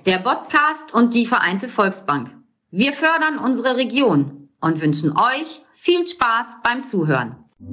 der Podcast und die Vereinte Volksbank. Wir fördern unsere Region und wünschen euch viel Spaß beim Zuhören.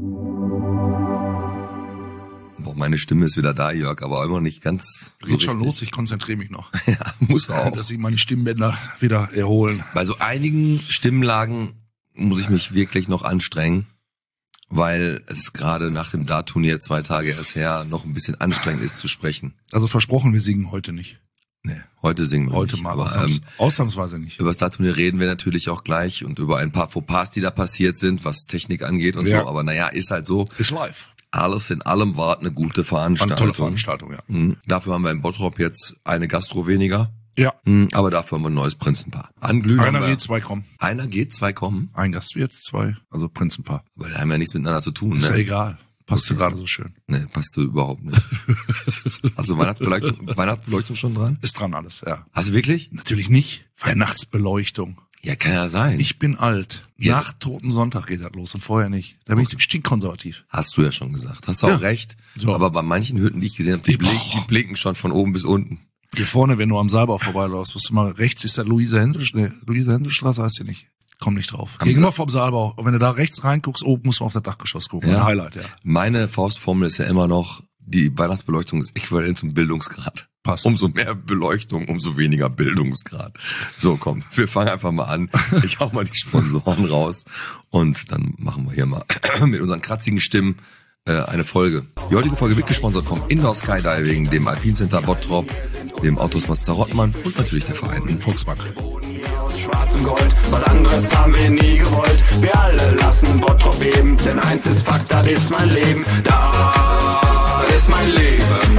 Boah, meine Stimme ist wieder da, Jörg, aber immer nicht ganz so Geht schon los, ich konzentriere mich noch. Ja, muss auch. Dass ich meine Stimmbänder wieder erholen. Bei so einigen Stimmlagen muss ich mich wirklich noch anstrengen, weil es gerade nach dem Dart-Turnier 2 Tage erst her noch ein bisschen anstrengend ist zu sprechen. Also versprochen, wir singen heute nicht. Nee, heute singen wir Heute nicht. mal Aber, ausnahmsweise nicht. über das Dart-Turnier reden wir natürlich auch gleich und über ein paar Fauxpas, die da passiert sind, was Technik angeht und Ja. so. Aber naja, ist halt so. Ist live. Alles in allem war eine gute War Veranstaltung. eine tolle Veranstaltung, ja. Dafür haben wir in Bottrop jetzt eine Gastro weniger. Ja. Aber dafür haben wir ein neues Prinzenpaar. Anglühen haben Einer wir, geht, 2 kommen. Einer geht, 2 kommen. Ein Gast wird, 2, also Prinzenpaar. Weil die haben ja nichts miteinander zu tun, Ist ja ne? egal. Passt Okay. gerade so schön. Ne, passt du überhaupt nicht. Hast du Weihnachtsbeleuchtung schon dran? Ist dran alles, ja. Hast du wirklich? Natürlich nicht. Weihnachtsbeleuchtung. Ja, kann ja sein. Ich bin alt. Ja. Nach Toten Sonntag geht das los und vorher nicht. Da bin ich stinkkonservativ. Hast du ja schon gesagt. Hast du Ja. auch recht. So. Aber bei manchen Hütten, die ich gesehen habe, die blinken schon von oben bis unten. Hier vorne, wenn du am Saalbau vorbeiläufst, musst du mal rechts ist der Luise-Hensel-Straße heißt die nicht. Komm nicht drauf. Am Gegenüber vom Saalbau. Und wenn du da rechts reinguckst, oben musst du auf das Dachgeschoss gucken. Ja. Ein Highlight, ja. Meine Faustformel ist ja immer noch, die Weihnachtsbeleuchtung ist äquivalent zum Bildungsgrad. Passt. Umso mehr Beleuchtung, umso weniger Bildungsgrad. So, komm, wir fangen einfach mal an. Ich hau mal die Sponsoren raus und dann machen wir hier mal mit unseren kratzigen Stimmen eine Folge. Die heutige Folge wird gesponsert vom Indoor Skydiving, dem Alpine Center Bottrop, dem Autos Mazda Rottmann und natürlich der Vereinten Volksbank. Aus schwarzem Gold, was anderes haben wir nie gewollt. Wir alle lassen Bottrop beben, denn eins ist Fakt, das ist mein Leben. Da ist mein Leben.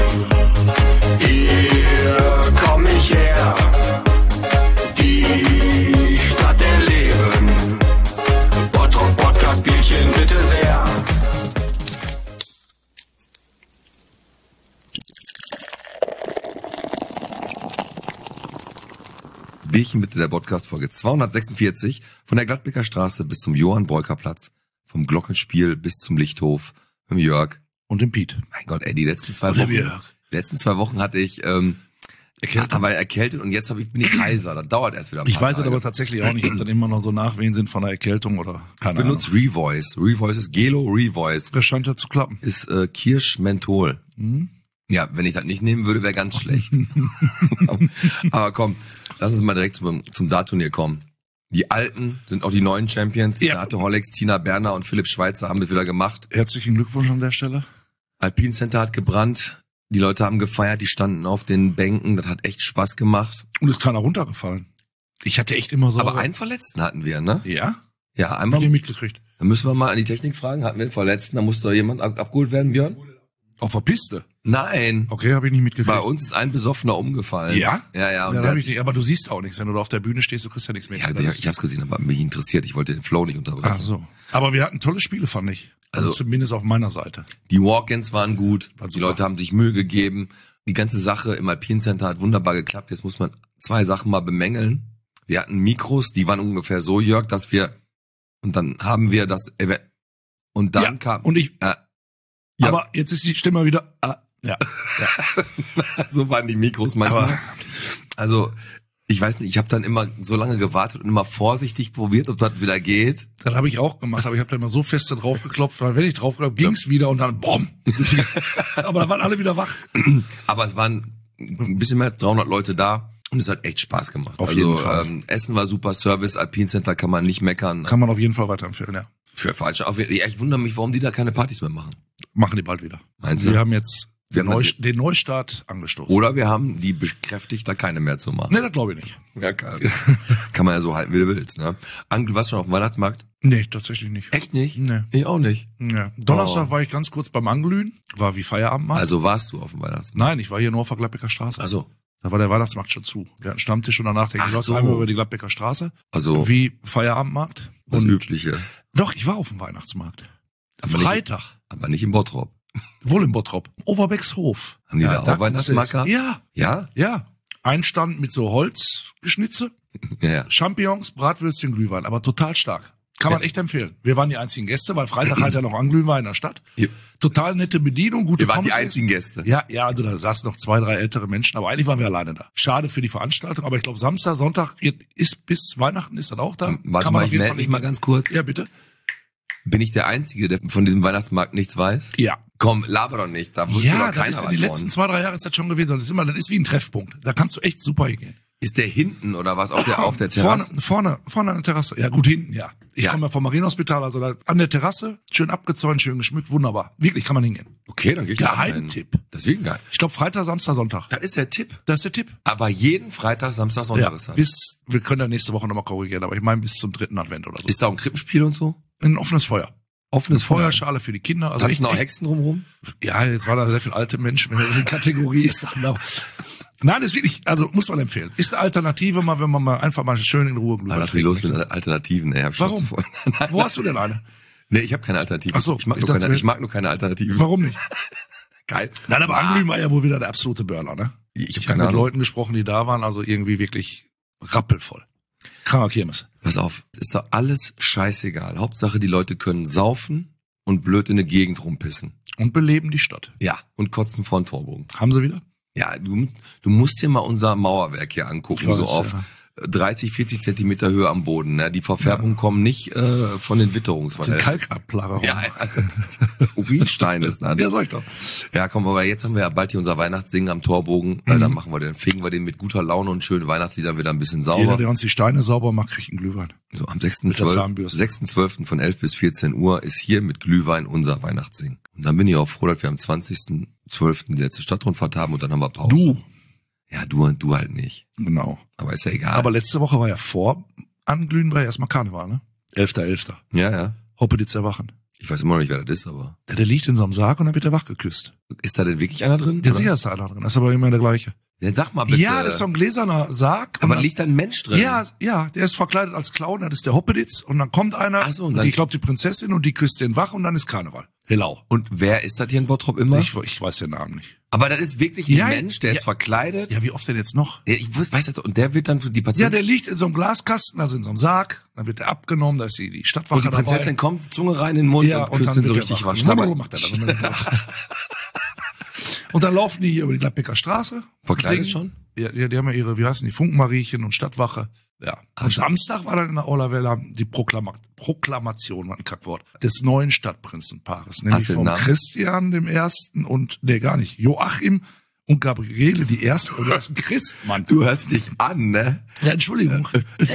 Hier komm ich her. Die Stadt der Leben. Bottrop Podcast Bierchen bitte sehr. Bierchen bitte, der Podcast Folge 246 von der Gladbecker Straße bis zum Johann-Breuker-Platz, vom Glockenspiel bis zum Lichthof, mit dem Jörg. Und den Piet. Mein Gott, ey, die letzten 2 Und der Wochen. Jörg. Die letzten 2 Wochen hatte ich aber erkältet und jetzt bin ich heiser. Das dauert erst wieder ein Ich paar weiß es Tage. aber tatsächlich auch nicht, ob dann immer noch so Nachwehen sind von der Erkältung oder keine Ahnung. Benutzt Revoice. Revoice ist Gelo Revoice. Das scheint ja zu klappen. Ist Kirschmenthol. Ja, wenn ich das nicht nehmen würde, wäre ganz schlecht. Aber komm, lass uns mal direkt zum Dart-Turnier kommen. Die Alten sind auch die neuen Champions. Ja. Renate Hollex, Tina Berner und Philipp Schweitzer haben das wieder gemacht. Herzlichen Glückwunsch an der Stelle. Alpine Center hat gebrannt. Die Leute haben gefeiert, die standen auf den Bänken. Das hat echt Spaß gemacht. Und ist keiner runtergefallen. Ich hatte echt immer so. Aber einen Verletzten hatten wir, ne? Ja? Ja, Hab einmal. ich mitgekriegt. Da müssen wir mal an die Technik fragen. Hatten wir einen Verletzten? Da musste doch jemand abgeholt werden, Björn? Auf der Piste. Nein. Okay, habe ich nicht mitgekriegt. Bei uns ist ein Besoffener umgefallen. Ja? Ja, ja. Und Ja, der hab hat ich nicht. Aber du siehst auch nichts. Wenn du da auf der Bühne stehst, du kriegst ja nichts mehr. ja, ich hab's gesehen, aber mich interessiert. Ich wollte den Flow nicht unterbrechen. Ach so. Aber wir hatten tolle Spiele, fand ich. Also zumindest auf meiner Seite. Die Walk-ins waren gut. War Die super. Leute haben sich Mühe gegeben. Die ganze Sache im Alpine Center hat wunderbar geklappt. Jetzt muss man 2 Sachen mal bemängeln. Wir hatten Mikros, die waren ungefähr so, Jörg, dass wir, und dann haben wir das, und dann Ja, kam, und ich. ja. Aber jetzt ist die Stimme wieder. Ja. so waren die Mikros manchmal. Aber Also, ich weiß nicht, ich habe dann immer so lange gewartet und immer vorsichtig probiert, ob das wieder geht. das habe ich auch gemacht, aber ich habe da immer so feste drauf geklopft, weil wenn ich drauf geklopft, ging's wieder und dann BOM. Aber da waren alle wieder wach. Aber es waren ein bisschen mehr als 300 Leute da und es hat echt Spaß gemacht. Auf also, jeden Fall. Essen war super, Service, Alpine Center kann man nicht meckern. Kann man auf jeden Fall weiterempfehlen, ja. Für falsche auf, ja, ich wundere mich, warum die da keine Partys mehr machen. Machen die bald wieder. Meinst du? Wir haben jetzt Wir den, haben den Neustart angestoßen. Oder wir haben die bekräftigt, da keine mehr zu machen. Nee, das glaube ich nicht. Ja, kann man ja so halten, wie du willst. Ne? Angel, du warst schon auf dem Weihnachtsmarkt? Nee, tatsächlich nicht. Echt nicht? Nee. Ich auch nicht. Ja. Donnerstag war ich ganz kurz beim Anglühen, war wie Feierabendmarkt. Also warst du auf dem Weihnachtsmarkt? Nein, ich war hier nur auf der Gladbecker Straße. Also, Da war der Weihnachtsmarkt schon zu. Wir hatten Stammtisch und danach der Ach Genoss so. einmal über die Gladbecker Straße. also Wie Feierabendmarkt. das Und Übliche. doch, ich war auf dem Weihnachtsmarkt. Aber nicht- Freitag. Aber nicht im Bottrop. Wohl im Bottrop. Overbeckshof. Haben die da auch Weihnachtsmarkt gehabt? Ja, Ja? ja. Ein Stand mit so Holzgeschnitze, Ja. Champignons, Bratwürstchen, Glühwein, aber total stark. Kann man echt empfehlen. Wir waren die einzigen Gäste, weil Freitag halt ja noch Anglühen war in der Stadt. Ja. Total nette Bedienung, gute Wir waren die Pommes. einzigen Gäste. Ja, also da saßen noch 2, 3 ältere Menschen, aber eigentlich waren wir alleine da. Schade für die Veranstaltung, aber ich glaube Samstag, Sonntag ist bis Weihnachten ist dann auch da. Warte mal, ich melde mich mal ganz kurz. Ja, bitte. Bin ich der Einzige, der von diesem Weihnachtsmarkt nichts weiß? Ja. Komm, laber doch nicht. Da wusste Ja, doch das keiner ist was die von. letzten 2, 3 Jahre ist das schon gewesen. Das ist wie ein Treffpunkt. Da kannst du echt super hingehen. Ist der hinten oder was auf der Terrasse? Vorne an der Terrasse. Ja, gut, hinten, ja. Ich Ja. komme ja vom Marienhospital, also da an der Terrasse, schön abgezäunt, schön geschmückt, wunderbar. Wirklich, kann man hingehen. Okay, dann geh ich da rein. Geheimtipp. Deswegen geil. Ich glaube Freitag, Samstag, Sonntag. Da ist der Tipp. Das ist der Tipp. Aber jeden Freitag, Samstag, Sonntag Ja, ist das. wir können ja nächste Woche nochmal korrigieren, aber ich meine bis zum 3. Advent oder so. Ist da auch ein Krippenspiel und so? Ein offenes Feuer. Offenes Feuer. Feuerschale für die Kinder. Also Tanzen auch echt- Hexen drumherum? Ja, jetzt war da sehr viel alte Menschen, wenn er in der Kategorie ist. Aber nein, ist wirklich, also muss man empfehlen. Ist eine Alternative, mal, wenn man mal einfach mal schön in Ruhe Glühwein Alter, viel los mit Alternativen, ey. Hab ich Warum? Schnauze voll. Wo hast du denn eine? Nee, ich habe keine Alternative. Ach so, ich mag ich nur dachte, ich mag nur keine Alternativen. Warum nicht? Geil. Nein, aber Anglühen war ja wohl wieder der absolute Burner, ne? Ich hab Ich habe keine mit Ahnung. Leuten gesprochen, die da waren, also irgendwie wirklich rappelvoll. Kranker Kirmes. Pass auf, es ist doch alles scheißegal. Hauptsache, die Leute können saufen und blöd in der Gegend rumpissen. Und beleben die Stadt. Ja, und kotzen vor den Torbogen. Haben sie wieder? Ja, du musst dir mal unser Mauerwerk hier angucken, Ich weiß, so auf ja. 30, 40 Zentimeter Höhe am Boden. Ne? Die Verfärbungen kommen nicht von den Das sind Witterungsverhältnissen. Kalkabplager. Ja, Urinstein ist da. Ja, sag ich doch. Ja, komm, aber jetzt haben wir ja bald hier unser Weihnachtssingen am Torbogen. Dann machen wir den, fegen wir den mit guter Laune und schönen Weihnachtsliedern wieder ein bisschen Jeder, sauber. der uns die Steine sauber macht, kriegt einen Glühwein. So, am der 6.12. Zahnbürste. 6.12. von 11 bis 14 Uhr ist hier mit Glühwein unser Weihnachtssingen. Und dann bin ich auch froh, dass wir am 20.12. die letzte Stadtrundfahrt haben und dann haben wir Pause. Du. Ja, du halt nicht. Genau. Aber ist ja egal. Aber letzte Woche war ja vor Anglühen war ja erstmal Karneval, ne? 11.11. ja, ja. Hoppe die zerwachen. Ich weiß immer noch nicht, wer das ist, aber. Der liegt in so einem Sarg und dann wird er wach geküsst. Ist da denn wirklich einer drin? Der oder? sicher ist da einer drin, das ist aber immer der gleiche. Ja, sag mal bitte. Ja, das ist so ein gläserner Sarg. aber Und liegt da ein Mensch drin? ja, der ist verkleidet als Clown, das ist der Hoppeditz und dann kommt einer, Ach so, und dann- ich glaube die Prinzessin und die küsst den wach und dann ist Karneval. Hello. Und wer ist das hier in Bottrop immer? Ich weiß den Namen nicht. Aber das ist wirklich ein Ja, Mensch, der ja. ist verkleidet. Ja, wie oft denn jetzt noch? Ja, ich weiß das, und der wird dann für die Ja, Patienten. der liegt in so einem Glaskasten, also in so einem Sarg, dann wird er abgenommen, da ist die Stadtwache und die Prinzessin dabei. kommt, Zunge rein in den Mund Ja, und küsst dann ihn so wird richtig er wach. waschen. Macht er das mit dem Bauch. Und dann laufen die hier über die Gladbecker Straße. Verkleidet singen. schon? Ja, die haben ja ihre, wie heißen die, Funkenmariechen und Stadtwache. Ja. Und Samstag war dann in der Aula Welle die Proklamation, war ein Kackwort, des neuen Stadtprinzenpaares. Nämlich Hast du den vom Namen? Christian dem Ersten und, nee, gar nicht, Joachim und Gabriele die Erste. Und das ist ein Christmann. Du hörst dich an, ne? Ja, Entschuldigung.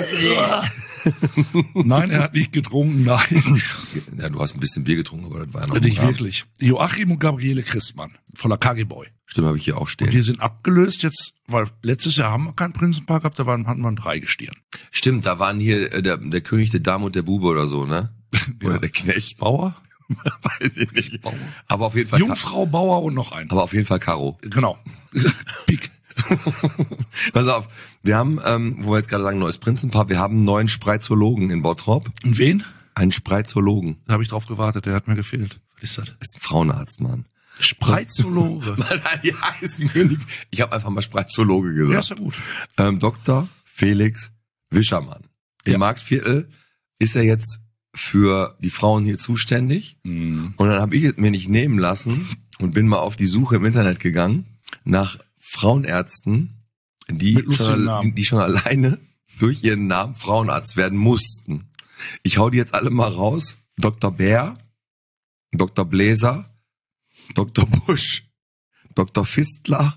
Nein, er hat nicht getrunken, nein. Ja, du hast ein bisschen Bier getrunken, aber das war ja noch Nicht im Rahmen. wirklich. Joachim und Gabriele Christmann von der KG Boy. Stimmt, habe ich hier auch stehen. Und die sind abgelöst jetzt, weil letztes Jahr haben wir keinen Prinzenpaar gehabt, hatten wir 3 Gestirn. Stimmt, da waren hier der König, der Dame und der Bube oder so, ne? Oder Ja. der Knecht. Bauer? Weiß ich nicht. Aber auf jeden Fall. Jungfrau, Bauer und noch ein. Aber auf jeden Fall Karo. Genau. Pik. Pass auf, wir haben, wo wir jetzt gerade sagen, neues Prinzenpaar, wir haben einen neuen Spreizologen in Bottrop. Und wen? Einen Spreizologen. Da habe ich drauf gewartet, der hat mir gefehlt. Was ist das? Das ist ein Frauenarzt, Mann. Spreizologe. Nein, die heißen König. Ich habe einfach mal Spreizologe gesagt. Ja, ist ja gut. Dr. Felix Wischermann. Im Ja. Marktviertel ist er jetzt für die Frauen hier zuständig. Und dann habe ich es mir nicht nehmen lassen und bin mal auf die Suche im Internet gegangen nach Frauenärzten, die Mit lustigen Namen. die schon alleine durch ihren Namen Frauenarzt werden mussten. Ich hau die jetzt alle mal raus. Dr. Bär, Dr. Bläser, Dr. Busch, Dr. Fistler,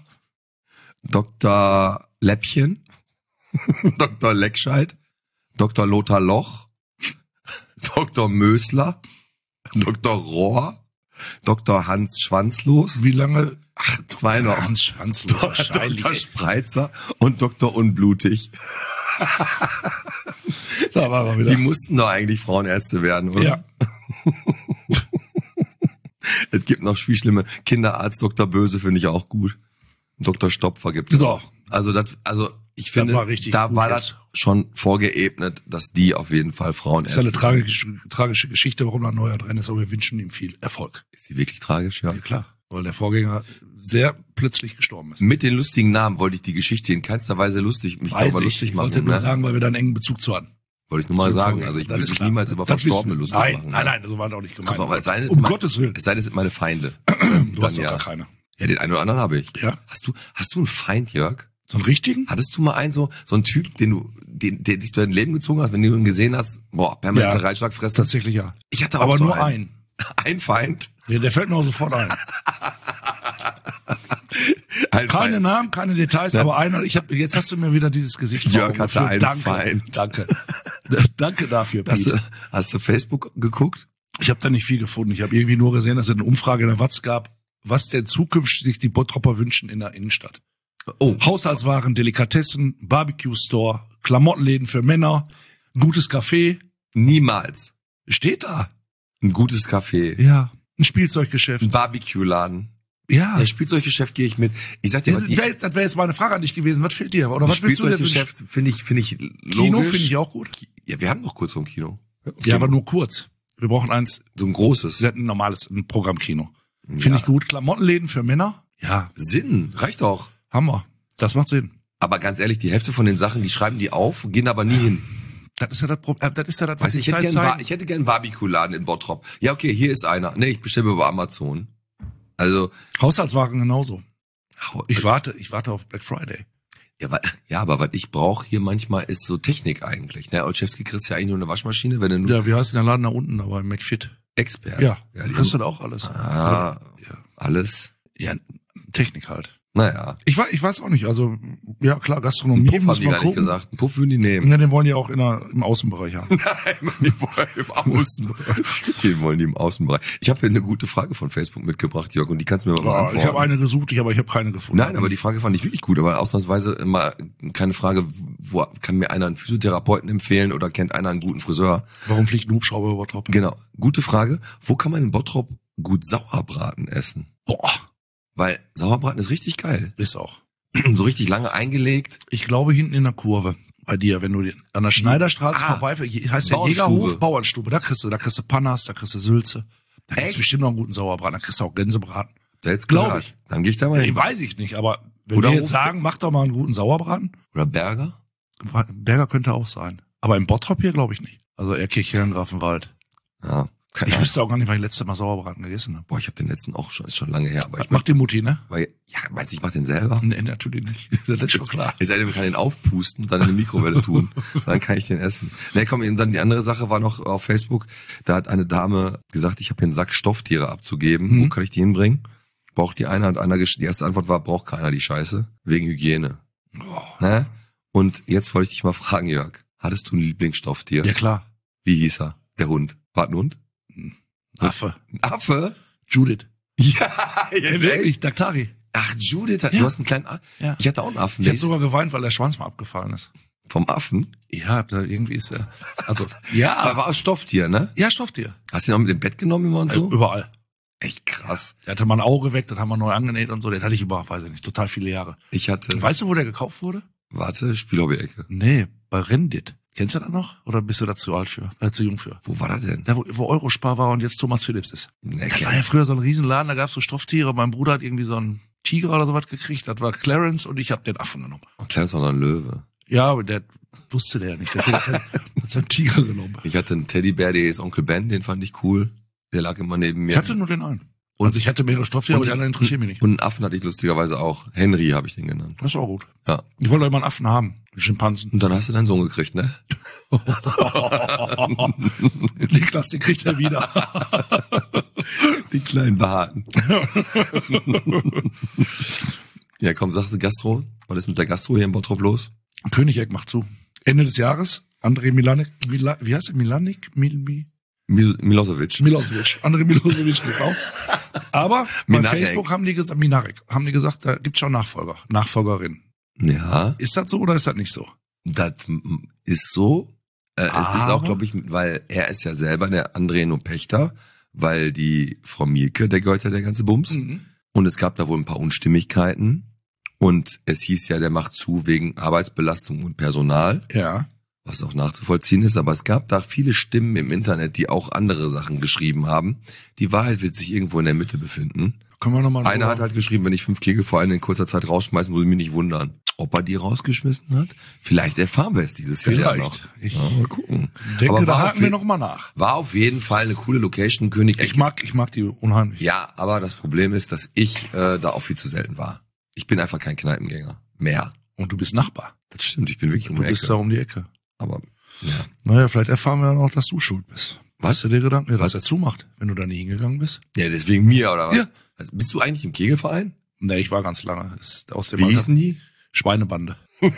Dr. Läppchen, Dr. Leckscheid, Dr. Lothar Loch, Dr. Mösler, Dr. Rohr, Dr. Hans Schwanzlos, Wie lange? Ach, 2 noch, Hans Schwanzlos wahrscheinlich. Dr. Spreizer und Dr. Unblutig. Da war er wieder. Die mussten doch eigentlich Frauenärzte werden, oder? Ja. Es gibt noch viel schlimme. Kinderarzt Dr. Böse finde ich auch gut. Dr. Stopfer gibt es So. auch. Also ich finde, war richtig da gut war jetzt. das schon vorgeebnet, dass die auf jeden Fall Das ist Frauenärzte eine sind. tragische Geschichte, warum er neuer drin ist, aber wir wünschen ihm viel Erfolg. Ist die wirklich tragisch, ja. Ja, klar. Weil der Vorgänger sehr plötzlich gestorben ist. Mit den lustigen Namen wollte ich die Geschichte in keinster Weise lustig, mich darüber lustig ich machen. wollte nur Ne? sagen, weil wir da einen engen Bezug zu hatten. Wollte ich nur mal sagen. Also ich Das will ist mich klar. niemals über Das Verstorbene wissen wir. lustig machen. Nein, so war das auch nicht gemeint. Aber es sei denn, Um Gottes Willen. Es sei denn, es sind meine Feinde. Du hast doch ja. gar keine. Ja, den einen oder anderen habe ich. Ja. Hast du einen Feind, Jörg? So einen richtigen? Hattest du mal so einen Typ, der dich durch dein Leben gezogen hast, wenn du ihn gesehen hast, permanente Ja. Reitschlagfresse? Tatsächlich ja. Ich hatte auch Aber so nur einen. Ein Feind? Ja, der fällt mir auch sofort ein. Ein Keine Feind. Namen, keine Details, aber einer. Jetzt hast du mir wieder dieses Gesicht vor Jörg Augen hatte geführt. einen Danke, Feind. danke. Danke dafür, Hast Pete. du Facebook geguckt? Ich habe da nicht viel gefunden. Ich habe irgendwie nur gesehen, dass es eine Umfrage in der Watz gab, was denn zukünftig sich die Bottropper wünschen in der Innenstadt. Oh, Haushaltswaren, Delikatessen, Barbecue-Store, Klamottenläden für Männer, gutes Café. niemals. Steht da. Ein gutes Café. Ja. Ein Spielzeuggeschäft. Ein Barbecue-Laden. Ja. Das Spielzeuggeschäft gehe ich mit. Ich sag dir, Das wäre jetzt mal eine Frage an dich gewesen. Was fehlt dir? Oder was willst du denn? Spielzeuggeschäft finde ich logisch. Kino finde ich auch gut. Ja, wir haben noch kurz vom Kino. Ja, aber nur kurz. Wir brauchen eins, so ein großes. ein normales, ein Programmkino. Ja. Finde ich gut. Klamottenläden für Männer? Ja, Sinn, reicht doch. Hammer. Das macht Sinn. Aber ganz ehrlich, die Hälfte von den Sachen, die schreiben die auf, gehen aber nie hin. Das ist ja das Problem. Das ist ja das, was Weißt, die ich hätte Zeit gern zeigt. ich hätte gern einen Barbecue-Laden in Bottrop. Ja, okay, hier ist einer. Nee, ich bestelle über Amazon. Also, Haushaltswaren genauso. Ich warte auf Black Friday. ja, aber was ich brauche hier manchmal ist so Technik eigentlich. Ne, Olszewski kriegst ja eigentlich nur eine Waschmaschine, wenn du nur Ja, wie heißt denn der Laden da unten, aber im McFit? Expert. Ja, ja, du die kriegst haben, das auch alles. ja, Ja. alles. Ja, Technik halt. Naja. Ich weiß auch nicht, also, ja klar, Gastronomie Puff muss haben die man gar nicht gucken. gesagt. Einen Puff würden die nehmen. Ja, den wollen die auch im Außenbereich haben. Nein, die wollen im Außenbereich. Die wollen die im Außenbereich. Ich habe hier eine gute Frage von Facebook mitgebracht, Jörg, und die kannst du mir mal Ja, beantworten. ich habe eine gesucht, aber ich habe keine gefunden. Nein, aber die Frage fand ich wirklich gut, aber ausnahmsweise immer keine Frage, wo kann mir einer einen Physiotherapeuten empfehlen oder kennt einer einen guten Friseur? Warum fliegt ein Hubschrauber über Bottrop? Genau, gute Frage. Wo kann man in Bottrop gut Sauerbraten essen? Boah, Weil Sauerbraten ist richtig geil. ist auch. So richtig lange eingelegt. Ich glaube hinten in der Kurve bei dir, wenn du an der Schneiderstraße vorbeifährst, heißt der Bauernstube. Jägerhof, Bauernstube, da kriegst du Panas, da kriegst du Sülze. Da gibt's Echt? bestimmt noch einen guten Sauerbraten, da kriegst du auch Gänsebraten. Da jetzt Glaub klar. ich. Dann gehe ich da mal hin. Weiß ich nicht, aber wenn Oder wir jetzt Hof- sagen, mach doch mal einen guten Sauerbraten, Oder Berger? Berger könnte auch sein. Aber im Bottrop hier glaube ich nicht. Also eher Kirchhellen, Grafenwald. Ja. Keine Ich Ahnung. wüsste auch gar nicht, weil ich letztes Mal Sauerbraten gegessen habe. Boah, ich habe den letzten auch schon, ist schon lange her, aber ich Macht die Mutti, ne? meinst du, ich mach den selber? Nee, natürlich nicht. Das ist schon klar. Es sei denn, man kann den aufpusten und dann in die Mikrowelle tun. Dann kann ich den essen. Nee, komm, dann die andere Sache war noch auf Facebook. Da hat eine Dame gesagt, ich habe hier einen Sack Stofftiere abzugeben. Wo kann ich die hinbringen? Braucht die eine? Die erste Antwort war, braucht keiner die Scheiße. Wegen Hygiene. Ne? Und jetzt wollte ich dich mal fragen, Jörg. Hattest du ein Lieblingsstofftier? Ja klar. Wie hieß er? Der Hund. War ein Hund? Affe. Ein Affe? Judith. Ja, jetzt Ja, wirklich, Daktari. Ach, Judith, Ja. du hast einen kleinen Ja. Ich hatte auch einen Affen. Ich Der habe ist sogar geweint, weil der Schwanz mal abgefallen ist. vom Affen. Ja, da irgendwie ist er. Also, ja. Aber war aus Stofftier, ne? Ja, Stofftier. Hast du ihn auch mit dem Bett genommen immer und so? Überall. Echt krass. Der hatte mal ein Auge weg, das haben wir neu angenäht und so. Den hatte ich über, weiß ich nicht, total viele Jahre. Ich hatte, Weißt du, wo der gekauft wurde? warte, Spielhobby-Ecke. Nee, bei Rendit. Kennst du das noch? Oder bist du da zu alt für? Zu jung für? Wo war das denn? Da, wo Eurospar war und jetzt Thomas Phillips ist. Nee, Das war ja früher so ein Riesenladen, da gab's so Stofftiere. Mein Bruder hat irgendwie so einen Tiger oder sowas gekriegt. Das war Clarence und ich habe den Affen genommen. ein kleines war noch ein Löwe. Ja, aber der wusste der ja nicht. Deswegen hat er einen Tiger genommen. Ich hatte einen Teddybär, der ist Onkel Ben, den fand ich cool. Der lag immer neben mir. Ich hatte nur den einen. Also ich hatte mehrere Stofftiere, aber die anderen interessieren mich nicht. Und einen Affen hatte ich lustigerweise auch. Henry habe ich den genannt. Das ist auch gut. Ja. Ich wollte immer einen Affen haben. Einen Schimpansen. Und dann hast du deinen Sohn gekriegt, ne? Niklas, den kriegt er wieder. Die kleinen Behaarten. Ja, komm, sagst du Gastro? Was ist mit der Gastro hier in Bottrop los? Königeck macht zu. Ende des Jahres. André Milanek, wie heißt er? Milanek? Milosevic. André Milosevic geht auch. Aber bei Minarek. Facebook haben die gesagt, da gibt's schon Nachfolgerin. Ja, Ist das so oder ist das nicht so? das ist so. Es ist auch, Aber- glaube ich, weil er ist ja selber der André nur Pächter, weil die Frau Mielke, der gehört ja der ganze Bums. Und es gab da wohl ein paar Unstimmigkeiten. Und es hieß ja, der macht zu wegen Arbeitsbelastung und Personal, Ja. was auch nachzuvollziehen ist. Aber es gab da viele Stimmen im Internet, die auch andere Sachen geschrieben haben. Die Wahrheit wird sich irgendwo in der Mitte befinden. Können wir nochmal. Einer hat halt geschrieben, wenn ich 5 Kegel vor allem in kurzer Zeit rausschmeißen, würde ich mich nicht wundern. ob er die rausgeschmissen hat. Vielleicht erfahren wir es dieses Jahr noch. Ich mal gucken. denke, da haken wir nochmal nach. War auf jeden Fall eine coole Location, König. Ich mag die unheimlich. Ja, aber das Problem ist, dass ich da auch viel zu selten war. Ich bin einfach kein Kneipengänger mehr. Und du bist Nachbar. Das stimmt, ich bin wirklich um die Du bist Ecke. da um die Ecke. Aber, ja. Naja, vielleicht erfahren wir dann auch, dass du schuld bist. Was? Hast du dir Gedanken, dass Was? er zumacht, wenn du da nie hingegangen bist? Ja, deswegen mir, oder was? Ja. Also, bist du eigentlich im Kegelverein? Nee, ich war ganz lange. Ist aus dem Wie Alter- hießen die? Schweinebande.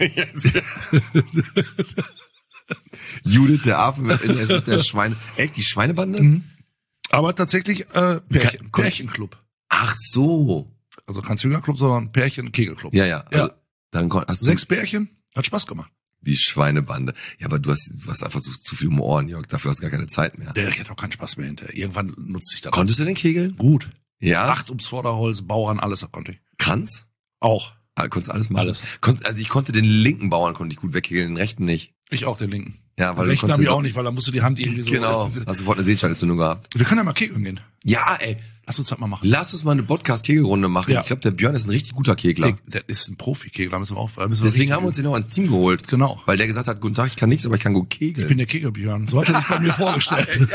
Judith, der Affe mit der Schweine. Echt, die Schweinebande? Aber tatsächlich Pärchenclub. Ach so. Also kein Zwingerclub, sondern Pärchen-Kegelclub. Ja. Also, dann hast du 6 Pärchen, hat Spaß gemacht. die Schweinebande. Ja, aber du hast einfach so zu viel Humor, Jörg. Dafür hast du gar keine Zeit mehr. Der hat auch keinen Spaß mehr hinterher. Irgendwann nutzt sich das. Konntest du denn kegeln? Gut. Ja. 8 ums Vorderholz, Bauern, alles konnte ich. Kranz? Auch. Ah, konntest du alles machen? Alles. Also ich konnte den linken Bauern konnte ich gut wegkegeln, den rechten nicht. Ich auch den linken. Ja, weil Den du rechten konntest habe ich den- auch nicht, weil da musst du die Hand irgendwie so... Genau. Hast du sofort eine Sehenscheinentzündung gehabt? Wir können ja mal kegeln gehen. Ja, ey. Lass uns das mal machen. Lass uns mal eine Podcast-Kegelrunde machen. Ja. Ich glaube, der Björn ist ein richtig guter Kegler. Der ist ein Profi-Kegler, da müssen wir auf. da müssen Deswegen richtig haben wir uns üben. den auch ins Team geholt. Genau. Weil der gesagt hat, guten Tag, ich kann nichts, aber ich kann gut Ich kegeln. bin der Kegelbjörn. So hat er sich bei mir vorgestellt.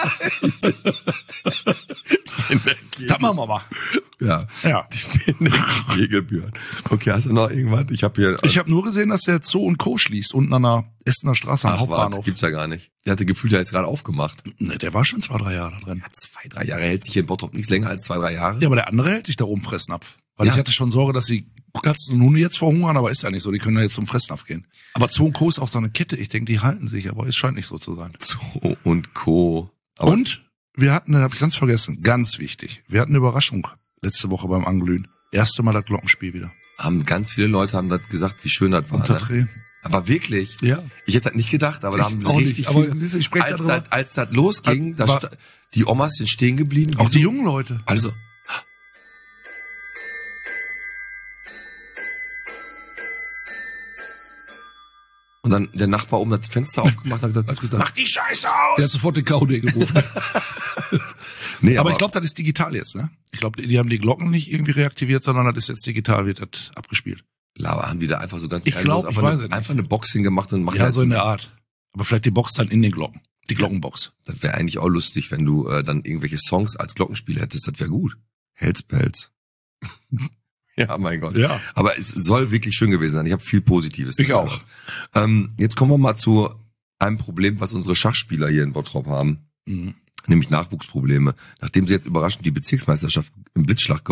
Das machen wir mal. Ja. Ja. Ich bin der Kegelbjörn. Okay, hast du noch irgendwas? Ich habe hier... Ich habe nur gesehen, dass der Zoo und Co. schließt, unten an der Essener Straße am Ach, warte, Hauptbahnhof. gibt's ja gar nicht. Der hatte gefühlt, der ist gerade aufgemacht. Ne, der war schon 2-3 Jahre da drin. Ja, 2-3 Jahre hält sich hier in Bottrop nichts länger als 2-3 Jahre. Ja, aber der andere hält sich da oben Fressnapf. Weil Ja. ich hatte schon Sorge, dass die Katzen und Hunde jetzt verhungern, aber ist ja nicht so. Die können ja jetzt zum Fressnapf gehen. Aber Zoo und Co. ist auch so eine Kette. Ich denke, die halten sich, aber es scheint nicht so zu sein. Zoo und Co. Aber Und wir hatten, habe ich ganz vergessen, ganz wichtig, wir hatten eine Überraschung letzte Woche beim Anglühen. Erste Mal das Glockenspiel wieder. haben ganz viele Leute haben das gesagt, wie schön das war. Ne? Unterdreh. Aber wirklich, Ja. ich hätte das nicht gedacht, aber da haben sie auch richtig nicht, aber viel, siehst du, ich spreche als darüber. das losging, Aber- die Omas sind stehen geblieben. Auch die jungen Leute. Also, und dann der Nachbar oben das Fenster aufgemacht hat gesagt, mach die Scheiße aus! Der hat sofort den KOD gerufen. Nee, aber ich glaube, das ist digital jetzt, ne? Ich glaube, die haben die Glocken nicht irgendwie reaktiviert, sondern das ist jetzt digital, wird das abgespielt. Lava haben die da einfach so ganz Ich glaub, ich weiß es nicht. einfach eine Box hingemacht und machen Ja, jetzt so in der Art. Aber vielleicht die Box dann in den Glocken. Die Glockenbox. Das wäre eigentlich auch lustig, wenn du dann irgendwelche Songs als Glockenspiel hättest. Das wäre gut. Helspelz. Ja, mein Gott. Ja. Aber es soll wirklich schön gewesen sein. Ich habe viel Positives. Ich gehört. auch. Jetzt kommen wir mal zu einem Problem, was unsere Schachspieler hier in Bottrop haben. Mhm. Nämlich Nachwuchsprobleme. Nachdem sie jetzt überraschend die Bezirksmeisterschaft im Blitzkrieg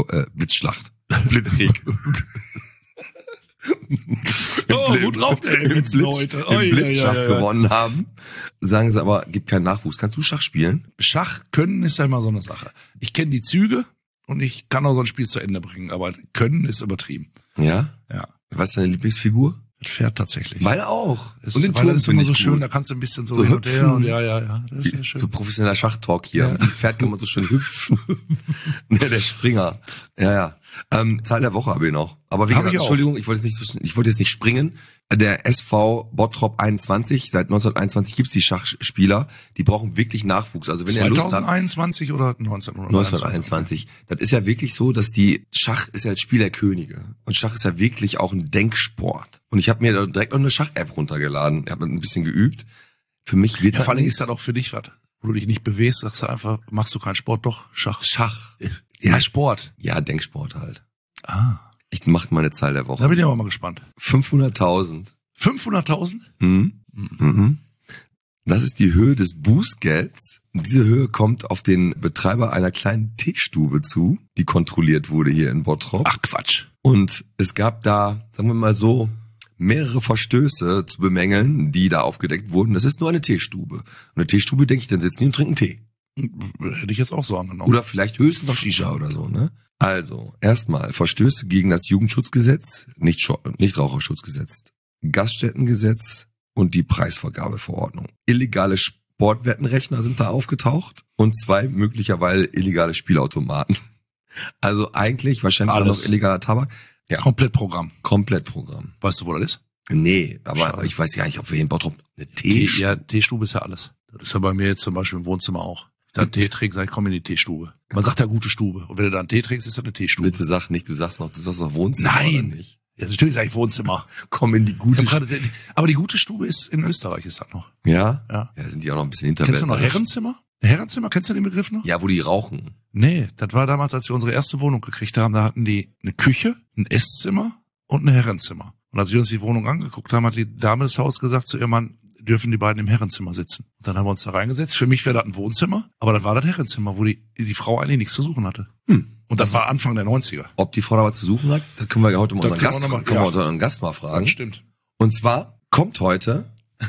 Oh, gut drauf, ey, mit Leute. Oh, im ja, Blitzschach ja, ja. gewonnen haben, sagen sie aber, gibt keinen Nachwuchs. Kannst du Schach spielen? Schach können ist ja immer so eine Sache. Ich kenne die Züge und ich kann auch so ein Spiel zu Ende bringen, aber können ist übertrieben. Ja? Ja. Was ist deine Lieblingsfigur? Das Pferd tatsächlich. Meine auch. Das, Und den weil Turm das ist finde immer so ich schön, gut. da kannst du ein bisschen so, So hin und her hüpfen. und ja, das ist ja schön. So professioneller Schachtalk hier. Ja. Mit dem Pferd kann man so schön hüpfen. Ne, der Springer. Ja. Zahl der Woche habe ich noch. Aber wie Hab gesagt, ich auch. Entschuldigung, ich wollte jetzt nicht springen. Der SV Bottrop 21, seit 1921 gibt's die Schachspieler, die brauchen wirklich Nachwuchs. Also wenn ihr Lust habt, 2021 oder 1921? 1921. Das ist ja wirklich so, dass Schach ist ja das Spiel der Könige. Und Schach ist ja wirklich auch ein Denksport. Und ich habe mir da direkt noch eine Schach-App runtergeladen. Ich habe ein bisschen geübt. Für mich wird Ja, vor allem nichts. ist das auch für dich was. Wo du dich nicht bewegst, sagst du einfach, machst du keinen Sport, doch, Schach. Schach. Ja, Sport. Ja, Denksport halt. Ah, Ich mache meine Zahl der da Woche. bin ich aber mal gespannt. 500.000. 500.000? Mhm. Das ist die Höhe des Bußgelds. Diese Höhe kommt auf den Betreiber einer kleinen Teestube zu, die kontrolliert wurde hier in Bottrop. Ach, Quatsch. Und es gab da, sagen wir mal so, mehrere Verstöße zu bemängeln, die da aufgedeckt wurden. Das ist nur eine Teestube. Und eine Teestube, denke ich, dann sitzen die und trinken Tee. Hätte ich jetzt auch so angenommen. Oder vielleicht höchstens noch Shisha oder so, ne? Also, erstmal Verstöße gegen das Jugendschutzgesetz, Nichtraucherschutzgesetz, Gaststättengesetz und die Preisvergabeverordnung. Illegale Sportwettenrechner sind da aufgetaucht und 2 möglicherweise illegale Spielautomaten. Also eigentlich wahrscheinlich auch Alles. noch illegaler Tabak. Ja, Komplettprogramm. Komplettprogramm. Weißt du, wo das ist? Nee, aber Schade. ich weiß gar nicht, ob wir hier in Bottrop eine Ja, Teestube ist ja alles. Das ist ja bei mir jetzt zum Beispiel im Wohnzimmer auch. Wenn ich da Tee trinke, sag ich, komm in die Teestube. Man sagt ja gute Stube. Und wenn du da einen Tee trinkst, ist das eine Teestube. Bitte sag nicht, du sagst noch Wohnzimmer Nein. oder nicht? Ja, natürlich sage ich Wohnzimmer. Komm in die gute Aber die gute Stube ist in Österreich, ist das noch. Ja? Ja. Ja, da sind die auch noch ein bisschen hinterwelt. Kennst du noch Herrenzimmer? Herrenzimmer, kennst du den Begriff noch? Ja, wo die rauchen. Nee, das war damals, als wir unsere erste Wohnung gekriegt haben, da hatten die eine Küche, ein Esszimmer und ein Herrenzimmer. Und als wir uns die Wohnung angeguckt haben, hat die Dame des Hauses gesagt zu ihrem Mann, dürfen die beiden im Herrenzimmer sitzen. Und dann haben wir uns da reingesetzt. Für mich wäre das ein Wohnzimmer, aber das war das Herrenzimmer, wo die Frau eigentlich nichts zu suchen hatte. Und das war Anfang der 90er. Ob die Frau da was zu suchen hat, das können wir ja heute mal unseren Gast mal fragen. Das stimmt. Und zwar kommt heute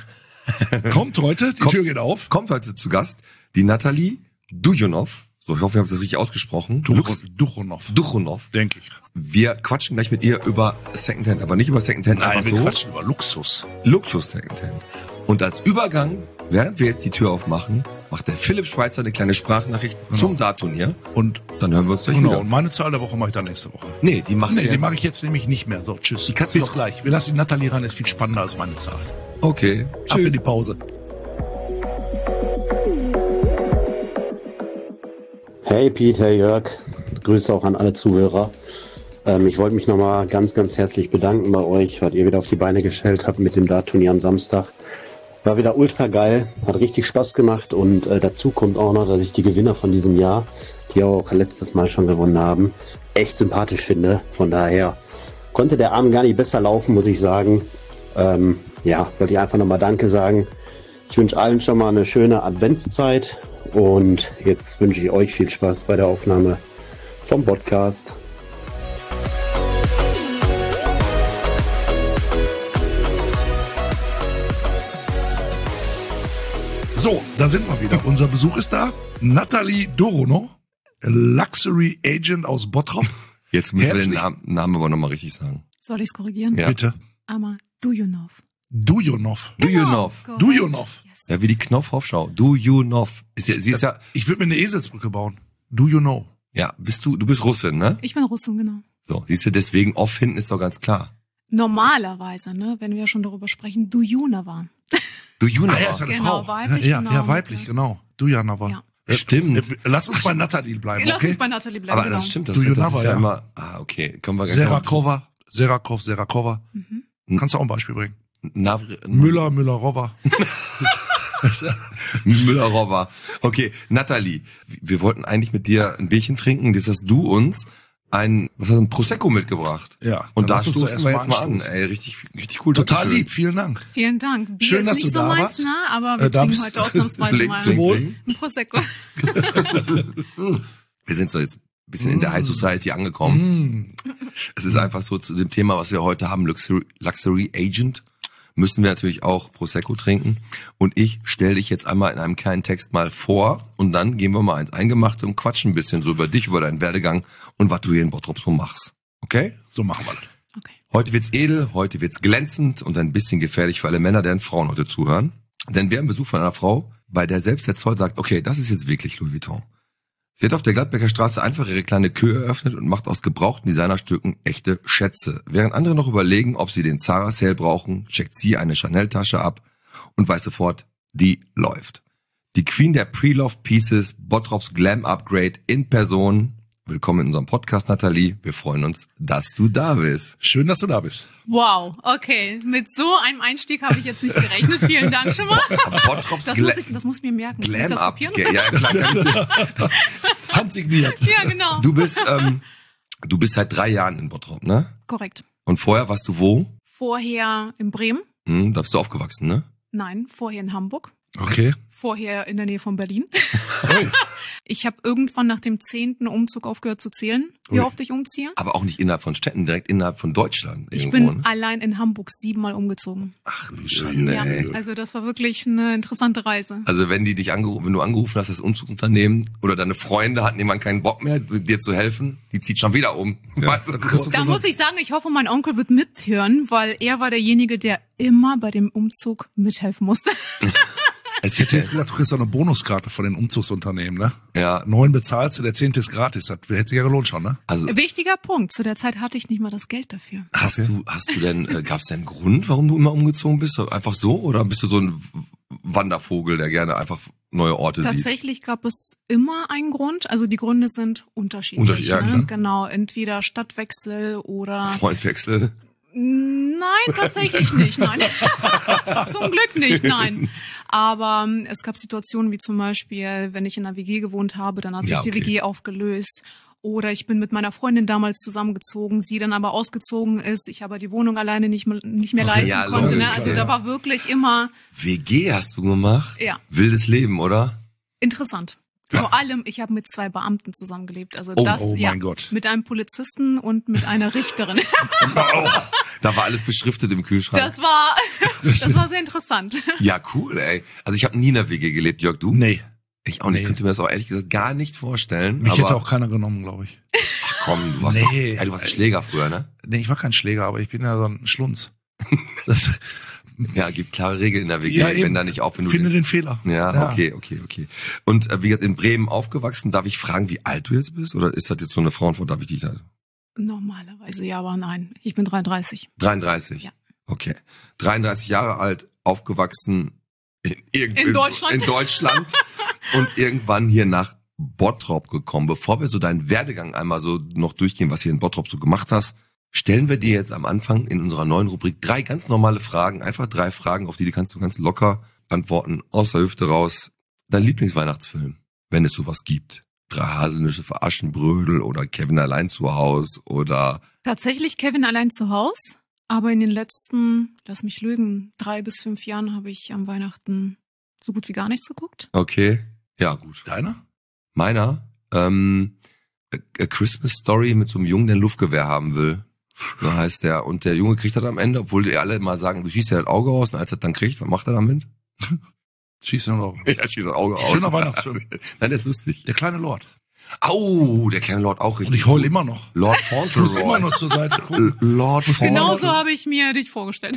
die Tür geht auf. Kommt heute zu Gast die Nathalie Dujonov. So, ich hoffe, ich habe das richtig ausgesprochen. Duchonov, denke ich. Wir quatschen gleich mit ihr über Secondhand, aber nicht über Secondhand einfach so. Wir quatschen über Luxus. Luxus Secondhand. Und als Übergang, während wir jetzt die Tür aufmachen, macht der Philipp Schweizer eine kleine Sprachnachricht zum Dartturnier. Und dann hören wir uns gleich wieder. Und meine Zahl der Woche mache ich dann nächste Woche. Nee, die mache ich jetzt nämlich nicht mehr. So, tschüss. Die kannst du bis gleich. Wir lassen die Nathalie ran, ist viel spannender als meine Zahl. Okay. Ab in die Pause. Hey Pete, hey Jörg, Grüße auch an alle Zuhörer. Ich wollte mich nochmal ganz, ganz herzlich bedanken bei euch, was ihr wieder auf die Beine gestellt habt mit dem Dartturnier am Samstag. War wieder ultra geil, hat richtig Spaß gemacht und dazu kommt auch noch, dass ich die Gewinner von diesem Jahr, die auch letztes Mal schon gewonnen haben, echt sympathisch finde. Von daher konnte der Abend gar nicht besser laufen, muss ich sagen. Wollte ich einfach nochmal Danke sagen. Ich wünsche allen schon mal eine schöne Adventszeit. Und jetzt wünsche ich euch viel Spaß bei der Aufnahme vom Podcast. So, da sind wir wieder. Unser Besuch ist da. Nathalie Dorono, Luxury Agent aus Bottrop. Jetzt müssen wir den Namen aber nochmal richtig sagen. Soll ich es korrigieren? Ja. Bitte. Aber Dujonov. Dujonov. Yes. Ja, wie die Knopfhofschau. Dujonov. Sie ist ja. Ich würde mir eine Eselsbrücke bauen. Do you know? Ja, du bist Russin, ne? Ich bin Russin, genau. So, siehst du, deswegen off hinten ist doch ganz klar. Normalerweise, ne, wenn wir schon darüber sprechen, Dujonova. Dujonova. Ja, ist eine Genau, Frau. weiblich, ja, genau. Ja, weiblich, genau. Dujanova. Ja. Stimmt. Lass uns bei Nathalie bleiben, okay? Lass uns bei Nathalie bleiben. Aber genau. das stimmt, das Dujonova, ist ja ja. immer. Okay, können wir gleich. Serakova. Kannst du auch ein Beispiel bringen? Müller-Rova. Müller-Rova. Okay, Nathalie, wir wollten eigentlich mit dir ein Bierchen trinken. Jetzt hast du uns ein Prosecco mitgebracht. Ja. Und da stoßen wir jetzt mal an. Ey, richtig cool. Total lieb, vielen Dank. Vielen Dank. Bier Schön, ist dass nicht du so da meins, warst. ne? Aber wir trinken heute ausnahmsweise mal Zum Wohl. ein Prosecco. Wir sind so jetzt ein bisschen in der High Society angekommen. Es ist einfach so zu dem Thema, was wir heute haben, Luxury Agent, müssen wir natürlich auch Prosecco trinken. Und ich stelle dich jetzt einmal in einem kleinen Text mal vor und dann gehen wir mal ins Eingemachte und quatschen ein bisschen so über dich, über deinen Werdegang und was du hier in Bottrop so machst. Okay? So machen wir das. Okay. Heute wird's edel, heute wird's glänzend und ein bisschen gefährlich für alle Männer, deren Frauen heute zuhören. Denn wir haben Besuch von einer Frau, bei der selbst der Zoll sagt, okay, das ist jetzt wirklich Louis Vuitton. Sie hat auf der Gladbecker Straße einfach ihre kleine Kö eröffnet und macht aus gebrauchten Designerstücken echte Schätze. Während andere noch überlegen, ob sie den Zara Sale brauchen, checkt sie eine Chanel-Tasche ab und weiß sofort, die läuft. Die Queen der Pre-Loved Pieces, Bottrops Glam Upgrade in Person. Willkommen in unserem Podcast, Nathalie. Wir freuen uns, dass du da bist. Schön, dass du da bist. Wow, okay. Mit so einem Einstieg habe ich jetzt nicht gerechnet. Vielen Dank schon mal. Bottrops Das muss ich mir merken. Glam Muss ich das Up. kopieren? Ja, klar. Handsigniert. Ja, genau. Du bist seit 3 Jahren in Bottrop, ne? Korrekt. Und vorher warst du wo? Vorher in Bremen. Da bist du aufgewachsen, ne? Nein, vorher in Hamburg. Okay. Vorher in der Nähe von Berlin. Ui. Ich habe irgendwann nach dem 10. Umzug aufgehört zu zählen, wie Ui. oft ich umziehe. Aber auch nicht innerhalb von Städten, direkt innerhalb von Deutschland. Ich irgendwo, bin ne? allein in Hamburg 7-mal umgezogen. Ach du Schande, Ja, ey. also das war wirklich eine interessante Reise. Also wenn du angerufen hast, das Umzugsunternehmen oder deine Freunde hatten jemand keinen Bock mehr, dir zu helfen, die zieht schon wieder um. Weißt du? Da muss ich sagen, ich hoffe, mein Onkel wird mithören, weil er war derjenige, der immer bei dem Umzug mithelfen musste. Es Ich gibt hätte jetzt gedacht, du kriegst auch eine Bonuskarte von den Umzugsunternehmen, ne? ja, 9 bezahlst du, der 10. ist gratis. Das hätte sich ja gelohnt schon, ne? also Wichtiger Punkt. Zu der Zeit hatte ich nicht mal das Geld dafür. hast du denn, gab's denn einen Grund, warum du immer umgezogen bist? Einfach so oder bist du so ein Wandervogel, der gerne einfach neue Orte sieht? Tatsächlich gab es immer einen Grund. Also die Gründe sind unterschiedlich. Ja, klar. Ne? Genau, entweder Stadtwechsel oder Freundwechsel. Nein, tatsächlich nicht, nein. Zum Glück nicht, nein. Aber es gab Situationen wie zum Beispiel, wenn ich in einer WG gewohnt habe, dann hat sich die WG aufgelöst. Oder ich bin mit meiner Freundin damals zusammengezogen, sie dann aber ausgezogen ist, ich aber die Wohnung alleine nicht mehr leisten konnte. Logisch, Ne? Also da war wirklich immer... WG hast du gemacht? Ja. Wildes Leben, oder? Interessant. Vor allem, ich habe mit 2 Beamten zusammengelebt. Also Oh mein Gott. Mit einem Polizisten und mit einer Richterin. Da war alles beschriftet im Kühlschrank. Das war sehr interessant. Ja, cool, ey. Also ich habe nie in der WG gelebt, Jörg, du? Nee. Ich auch nicht. Nee. Ich könnte mir das auch ehrlich gesagt gar nicht vorstellen. Mich aber hätte auch keiner genommen, glaube ich. Ach komm, du warst Nee. du warst ein Schläger früher, ne? Nee, ich war kein Schläger, aber ich bin ja so ein Schlunz. Das, Ja, gibt klare Regeln in der WG, Ja, eben. wenn da nicht auf, wenn du finde den Fehler. Ja, okay. Und wie gesagt, in Bremen aufgewachsen, darf ich fragen, wie alt du jetzt bist? Oder ist das jetzt so eine Frauenantwort, darf ich dich da? Normalerweise ja, aber nein. Ich bin 33. 33? Ja. Okay. 33 Jahre alt, aufgewachsen In Deutschland. In Deutschland und irgendwann hier nach Bottrop gekommen. Bevor wir so deinen Werdegang einmal so noch durchgehen, was hier in Bottrop so gemacht hast, stellen wir dir jetzt am Anfang in unserer neuen Rubrik 3 ganz normale Fragen. Einfach 3 Fragen, auf die kannst du ganz locker antworten, aus der Hüfte raus. Dein Lieblingsweihnachtsfilm, wenn es sowas gibt. 3 Haselnüsse für Aschenbrödel oder Kevin allein zu Haus oder... Tatsächlich Kevin allein zu Haus. Aber in den letzten, lass mich lügen, 3 bis 5 Jahren habe ich am Weihnachten so gut wie gar nichts geguckt. Okay, ja gut. Deiner? Meiner? A Christmas Story mit so einem Jungen, der ein Luftgewehr haben will. So heißt der. Und der Junge kriegt das am Ende, obwohl die alle mal sagen, du schießt ja das Auge aus. Und als er das dann kriegt, was macht er damit? Schießt ihn auf. Ja, schießt das Auge aus. Schöner Weihnachtsfilm. Nein, der ist lustig. Der kleine Lord. Au, der kleine Lord auch richtig. Und ich heul immer noch. Lord Ich muss immer Fauntleroy. noch zur Seite gucken. Lord Genauso Fauntleroy. habe ich mir dich vorgestellt.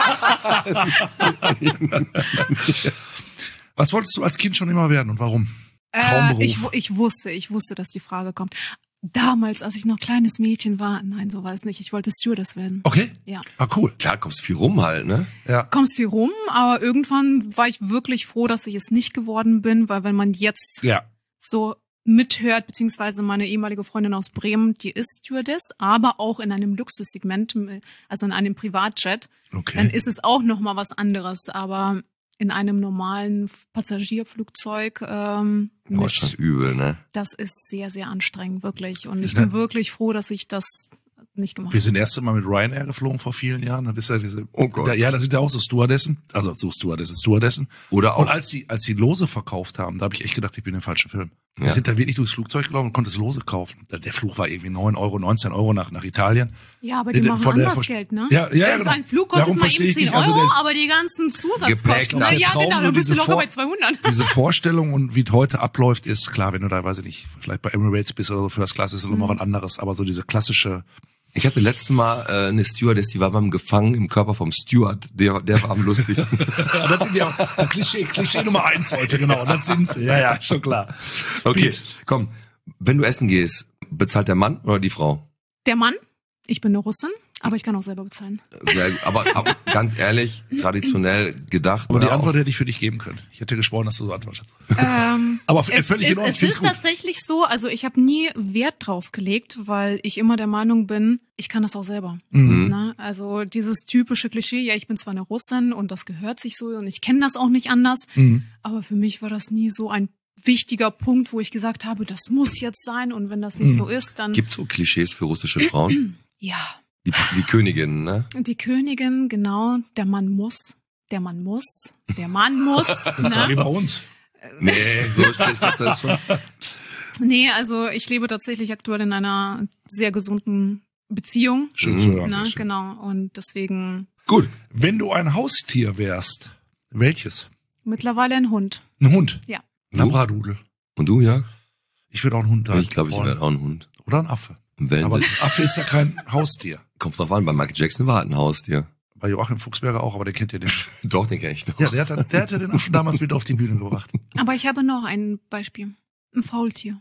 Was wolltest du als Kind schon immer werden und warum? Traumberuf. Ich wusste, dass die Frage kommt. Damals, als ich noch kleines Mädchen war, nein, so war es nicht. Ich wollte Stewardess werden. Okay. Ja. Ah, cool. Klar, kommst viel rum halt, ne? Ja. Kommst viel rum, aber irgendwann war ich wirklich froh, dass ich es nicht geworden bin, weil wenn man jetzt Ja. so mithört, beziehungsweise meine ehemalige Freundin aus Bremen, die ist Stewardess, aber auch in einem Luxussegment, also in einem Privatjet, Okay. dann ist es auch nochmal was anderes, aber in einem normalen Passagierflugzeug, Boah, ist schon übel, ne? das ist sehr, sehr anstrengend, wirklich. Und ich Ja. bin wirklich froh, dass ich das nicht gemacht Wir habe. sind das erste Mal mit Ryanair geflogen vor vielen Jahren. Das ist ja diese, Oh Gott. Ja, da sind ja auch so Stewardessen. Also so Stewardessen. Oder auch. Und als die Lose verkauft haben, da habe ich echt gedacht, ich bin im falschen Film. Wir Ja. sind da wirklich durchs Flugzeug gelaufen und konnten Lose kaufen. Der Flug war irgendwie 9 Euro, 19 Euro nach Italien. Ja, aber die Der- machen von der anders Verst- Geld, ne? Ja, Also genau. ein Flug kostet Darum mal verstehe eben ich 10 nicht. Also Euro, der- aber die ganzen Gepäck, Zusatzkosten, der ja Traum, genau, so dann bist du diese locker Vor- bei 200. Diese Vorstellung und wie es heute abläuft, ist klar, wenn du da, weiß ich nicht, vielleicht bei Emirates bist oder so, First Class ist nochmal was anderes, aber so diese klassische, Ich hatte letztes Mal eine Stewardess, die war beim Gefangen im Körper vom Steward. Der war am lustigsten. ja, das sind ja auch Klischee Nummer 1 heute, genau, das sind sie, ja, schon klar. Okay, Pete. komm. Wenn du essen gehst, bezahlt der Mann oder die Frau? Der Mann, ich bin eine Russin, aber ich kann auch selber bezahlen. Sehr gut. Aber ganz ehrlich, traditionell gedacht. Aber die oder Antwort hätte ich für dich geben können. Ich hätte gesprochen, dass du so antwortest. Aber völlig in Ordnung, es find's ist gut. tatsächlich so, also ich habe nie Wert drauf gelegt, weil ich immer der Meinung bin, ich kann das auch selber. Mhm. Na, also dieses typische Klischee, ja, ich bin zwar eine Russin und das gehört sich so und ich kenne das auch nicht anders, Mhm. aber für mich war das nie so ein wichtiger Punkt, wo ich gesagt habe, das muss jetzt sein und wenn das nicht so ist, dann Gibt so Klischees für russische Frauen? ja. Die Königinnen, ne? Und die Königin, genau, der Mann muss. Der Mann muss. Der Mann muss. Das ist ja wie bei uns. Nee, so, ich glaub, das ist schon. Nee, also ich lebe tatsächlich aktuell in einer sehr gesunden Beziehung. Schön zu hören. Ne, genau. Und deswegen Gut, wenn du ein Haustier wärst, welches? mittlerweile ein Hund. Ein Hund? Ja. Ein Labradudel. Und du, ja? Ich würde auch einen Hund haben. Ich glaube, ich werde auch ein Hund. Oder ein Affe. Wenn Aber ein Affe ist ja kein Haustier. kommt drauf an, bei Michael Jackson war halt ein Haustier. Bei Joachim Fuchsberger auch, aber den kennt ihr nicht. Doch, den kenn ich doch. Ja, der hat ja den Affen damals mit auf die Bühne gebracht. Aber ich habe noch ein Beispiel. Ein Faultier.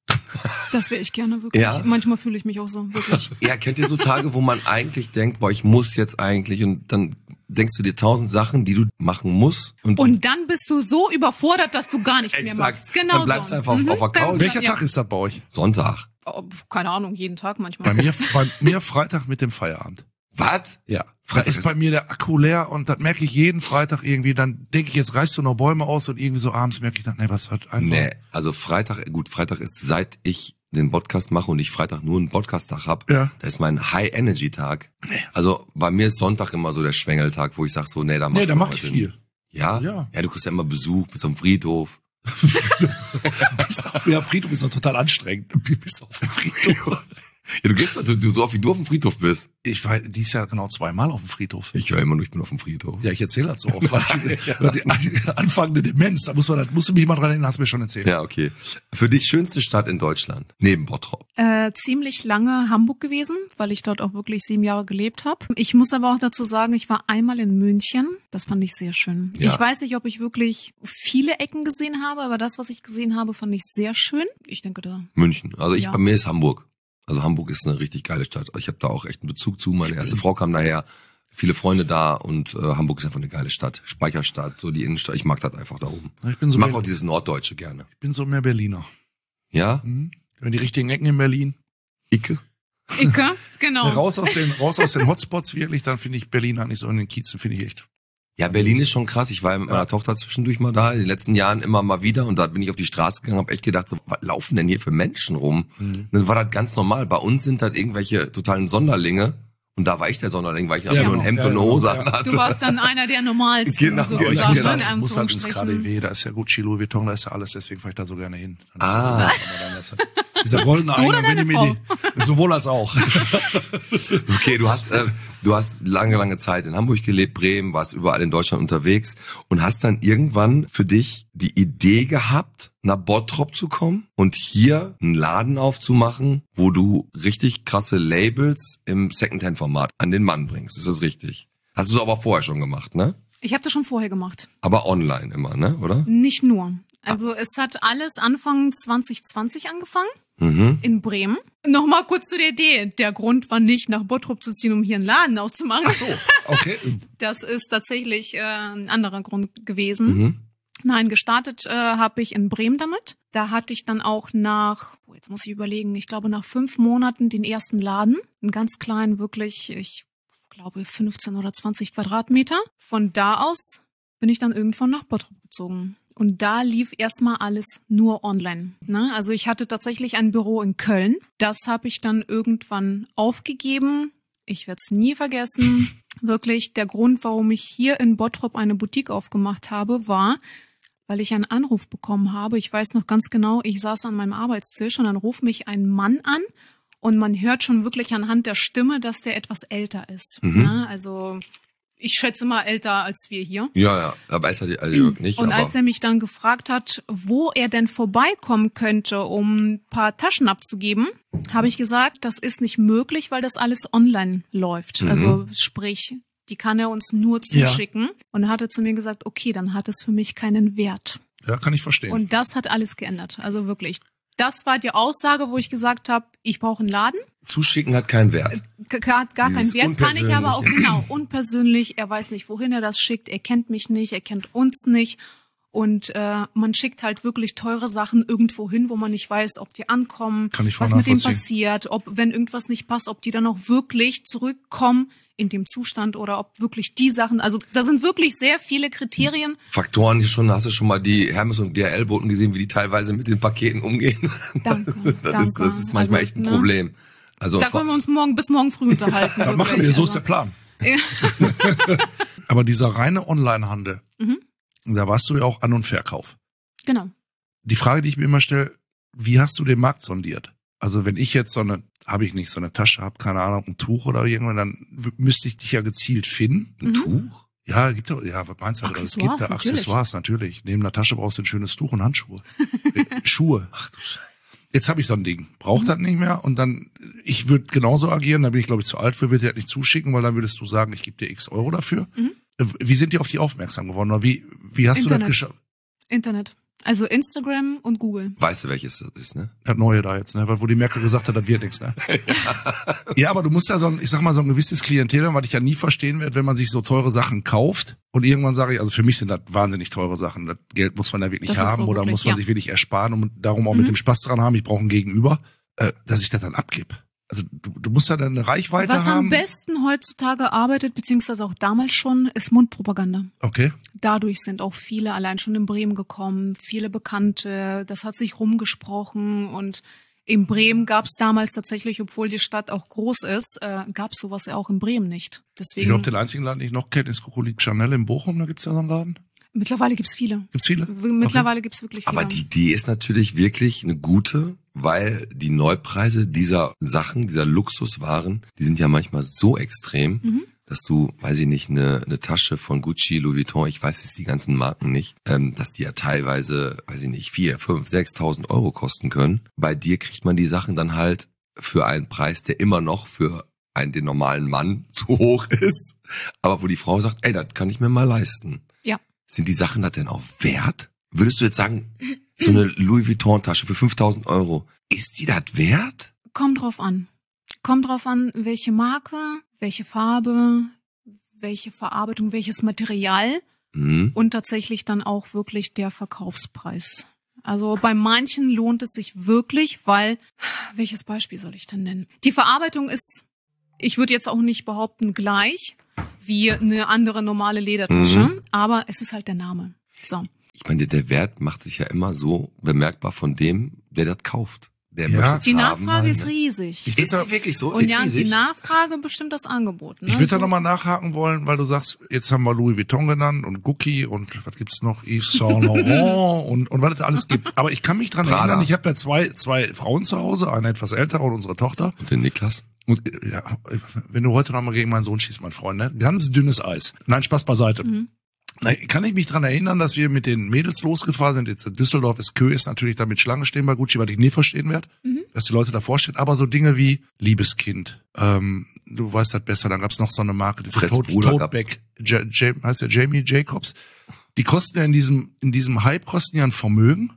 Das wäre ich gerne, wirklich. Ja. Manchmal fühle ich mich auch so, wirklich. Ja, kennt ihr so Tage, wo man eigentlich denkt, boah, ich muss jetzt eigentlich und dann denkst du dir 1000 Sachen, die du machen musst Und dann bist du so überfordert, dass du gar nichts mehr Exakt. machst. Genau Dann bleibst so. du einfach auf der Couch. Welcher ja. Tag ist das bei euch? Sonntag. Oh, keine Ahnung, jeden Tag manchmal. Bei mir Freitag mit dem Feierabend. Was? Ja. Freitag Da ist bei mir der Akku leer und das merke ich jeden Freitag irgendwie. Dann denke ich, jetzt reißt du noch Bäume aus und irgendwie so abends merke ich dann, nee, was hat einfach. Nee, also Freitag ist, seit ich den Podcast mache und ich Freitag nur einen Podcast-Tag hab, Ja. das ist mein High-Energy-Tag. Also bei mir ist Sonntag immer so der Schwängeltag, wo ich sag so, nee, da machst Nee, da du mach ich heute viel. nicht. Ja? Ja. Ja, du kriegst ja immer Besuch, bist am Friedhof. Ja, Friedhof ist doch total anstrengend. Bis auf den Friedhof. Ja, du gehst du so oft wie du auf dem Friedhof bist. Ich war dies Jahr genau 2-mal auf dem Friedhof. Ich höre immer nur, ich bin auf dem Friedhof. Ja, ich erzähle das so oft. Weil die anfangende Demenz, da musst du mich mal dran erinnern, hast du mir schon erzählt. Ja, okay. Für dich schönste Stadt in Deutschland, neben Bottrop. Ziemlich lange Hamburg gewesen, weil ich dort auch wirklich 7 Jahre gelebt habe. Ich muss aber auch dazu sagen, ich war einmal in München. Das fand ich sehr schön. Ja. Ich weiß nicht, ob ich wirklich viele Ecken gesehen habe, aber das, was ich gesehen habe, fand ich sehr schön. Ich denke da. München. Also Ja. bei mir ist Hamburg. Also Hamburg ist eine richtig geile Stadt. Ich habe da auch echt einen Bezug zu. Meine erste Frau kam daher, viele Freunde da und Hamburg ist einfach eine geile Stadt. Speicherstadt, so die Innenstadt. Ich mag das einfach da oben. Ich bin so Ich mag mehr, auch dieses Norddeutsche gerne. ich bin so mehr Berliner. Ja? Wenn die richtigen Ecken in Berlin. Icke? Icke, genau. Raus aus den Hotspots wirklich, dann finde ich Berlin eigentlich so in den Kiezen, finde ich echt. Ja, Berlin ist schon krass. Ich war mit meiner Tochter zwischendurch mal da, in den letzten Jahren immer mal wieder und da bin ich auf die Straße gegangen und habe echt gedacht, so, was laufen denn hier für Menschen rum? Dann war das ganz normal. Bei uns sind das irgendwelche totalen Sonderlinge und da war ich der Sonderling, weil ich einfach nur ein Hemd und eine Hose anhatte. Du warst dann einer der Normalsten. Genau, sozusagen, ja, genau. in Ich muss halt ins Anführungsstrichen. KDW, da ist ja Gucci, Louis Vuitton, da ist ja alles, deswegen fahre ich da so gerne hin. Ah. Dieser goldene Oder Eingang, wenn deine du mir die, sowohl als auch. Okay, du hast lange Zeit in Hamburg gelebt, Bremen, warst überall in Deutschland unterwegs und hast dann irgendwann für dich die Idee gehabt, nach Bottrop zu kommen und hier einen Laden aufzumachen, wo du richtig krasse Labels im Secondhand-Format an den Mann bringst. Ist das richtig? Hast du es aber vorher schon gemacht, ne? Ich habe das schon vorher gemacht. Aber online immer, ne? Oder? Nicht nur. Also es hat alles Anfang 2020 angefangen. Mhm. In Bremen. Nochmal kurz zu der Idee. Der Grund war nicht, nach Bottrop zu ziehen, um hier einen Laden aufzumachen. Ach so, okay. Das ist tatsächlich ein anderer Grund gewesen. Nein, gestartet habe ich in Bremen damit. Da hatte ich dann auch jetzt muss ich überlegen, ich glaube nach 5 Monaten den ersten Laden. Einen ganz kleinen, wirklich, ich glaube 15 oder 20 Quadratmeter. Von da aus bin ich dann irgendwann nach Bottrop gezogen. Und da lief erstmal alles nur online. Ne? Also ich hatte tatsächlich ein Büro in Köln. Das habe ich dann irgendwann aufgegeben. Ich werde es nie vergessen. Wirklich, der Grund, warum ich hier in Bottrop eine Boutique aufgemacht habe, war, weil ich einen Anruf bekommen habe. Ich weiß noch ganz genau, ich saß an meinem Arbeitstisch und dann ruft mich ein Mann an und man hört schon wirklich anhand der Stimme, dass der etwas älter ist. Ne? Also ich schätze mal älter als wir hier. Ja, aber älter die Jörg nicht. Und aber als er mich dann gefragt hat, wo er denn vorbeikommen könnte, um ein paar Taschen abzugeben, habe ich gesagt, das ist nicht möglich, weil das alles online läuft. Also sprich, die kann er uns nur zuschicken. Und er hatte zu mir gesagt, okay, dann hat es für mich keinen Wert. Ja, kann ich verstehen. Und das hat alles geändert. Also wirklich. Das war die Aussage, wo ich gesagt habe, ich brauche einen Laden. Zuschicken hat keinen Wert. Gar keinen Dieses Wert, kann ich aber auch, Unpersönliche. genau, unpersönlich. Er weiß nicht, wohin er das schickt. Er kennt mich nicht, er kennt uns nicht. Und man schickt halt wirklich teure Sachen irgendwo hin, wo man nicht weiß, ob die ankommen, Kann ich voll was mit denen nachvollziehen. passiert, ob, wenn irgendwas nicht passt, ob die dann auch wirklich zurückkommen in dem Zustand oder ob wirklich die Sachen, also da sind wirklich sehr viele Kriterien. Faktoren, hast du schon mal die Hermes und DHL-Boten gesehen, wie die teilweise mit den Paketen umgehen? Danke, Das ist manchmal Also, echt ein ne? Problem. Also Da können wir uns bis morgen früh unterhalten. Dann machen wirklich. wir, so Also, ist der Plan. Ja. Aber dieser reine Online-Handel, Mhm. da warst du ja auch An- und Verkauf. Genau. Die Frage, die ich mir immer stelle, wie hast du den Markt sondiert? Also wenn ich jetzt so eine Tasche habe, keine Ahnung, ein Tuch oder irgendwann, dann müsste ich dich ja gezielt finden. ein Tuch? Ja, gibt doch, ja, was meinst du? Es Accessoires, gibt da natürlich. Accessoires, natürlich. Neben der Tasche brauchst du ein schönes Tuch und Handschuhe. Schuhe. Ach du Scheiße. Jetzt habe ich so ein Ding. Braucht das nicht mehr und dann, ich würde genauso agieren, da bin ich glaube ich zu alt für, würde ich das nicht zuschicken, weil dann würdest du sagen, ich gebe dir x Euro dafür. Wie sind die auf dich aufmerksam geworden? Oder wie hast du das Internet. geschafft? Internet. Also Instagram und Google. Weißt du, welches das ist, ne? Das Neue da jetzt, ne? Weil wo die Merkel gesagt hat, das wird nichts, ne? Ja, aber du musst ja so ein gewisses Klientel haben, was ich ja nie verstehen werde, wenn man sich so teure Sachen kauft und irgendwann sage ich, also für mich sind das wahnsinnig teure Sachen. Das Geld muss man da wirklich Das ist haben so oder wirklich, muss man ja. sich wirklich ersparen und darum auch mit dem Spaß dran haben, ich brauche ein Gegenüber, dass ich das dann abgebe. Also du musst ja eine Reichweite haben. Was am besten heutzutage arbeitet, beziehungsweise auch damals schon, ist Mundpropaganda. Okay. Dadurch sind auch viele allein schon in Bremen gekommen, viele Bekannte, das hat sich rumgesprochen und in Bremen gab es damals tatsächlich, obwohl die Stadt auch groß ist, gab es sowas ja auch in Bremen nicht. Deswegen. Ich glaube, den einzigen Laden, den ich noch kenne, ist Coco Chanel in Bochum, da gibt's ja so einen Laden. Mittlerweile gibt's viele. Gibt's viele? Mittlerweile gibt's wirklich viele. Aber die Idee ist natürlich wirklich eine gute, weil die Neupreise dieser Sachen, dieser Luxuswaren, die sind ja manchmal so extrem, dass du, weiß ich nicht, eine Tasche von Gucci, Louis Vuitton, ich weiß jetzt die ganzen Marken nicht, dass die ja teilweise, weiß ich nicht, 4.000, 5.000, 6.000 Euro kosten können. Bei dir kriegt man die Sachen dann halt für einen Preis, der immer noch für den normalen Mann zu hoch ist, aber wo die Frau sagt, ey, das kann ich mir mal leisten. Ja. Sind die Sachen das denn auch wert? Würdest du jetzt sagen, so eine Louis Vuitton Tasche für 5.000 Euro, ist die das wert? Kommt drauf an. Kommt drauf an, welche Marke, welche Farbe, welche Verarbeitung, welches Material und tatsächlich dann auch wirklich der Verkaufspreis. Also bei manchen lohnt es sich wirklich, weil, welches Beispiel soll ich denn nennen? Die Verarbeitung ist, ich würde jetzt auch nicht behaupten gleich wie eine andere normale Ledertasche, aber es ist halt der Name. So. Ich meine, der Wert macht sich ja immer so bemerkbar von dem, der das kauft. Der Ja. möchte es Die haben, Nachfrage halt, ist ne? riesig. Ist die wirklich so? Und ist ja, riesig? die Nachfrage bestimmt das Angebot. Ne? Ich würde da So- nochmal nachhaken wollen, weil du sagst, jetzt haben wir Louis Vuitton genannt und Gucci und was gibt's noch? Yves Saint Laurent und was es alles gibt. Aber ich kann mich dran Prada. erinnern, ich habe ja zwei Frauen zu Hause, eine etwas ältere und unsere Tochter. Und den Niklas? Und ja, wenn du heute noch mal gegen meinen Sohn schießt, mein Freund, ne? Ganz dünnes Eis. Nein, Spaß beiseite. Na, kann ich mich dran erinnern, dass wir mit den Mädels losgefahren sind. Jetzt in Düsseldorf ist Köes natürlich da mit Schlange stehen bei Gucci, was ich nie verstehen werde, dass die Leute davor stehen. Aber so Dinge wie Liebeskind, du weißt das besser, dann gab's noch so eine Marke, diese Freds Bruder gab- Toteback, heißt der Jamie Jacobs. Die kosten ja in diesem Hype kosten ja ein Vermögen.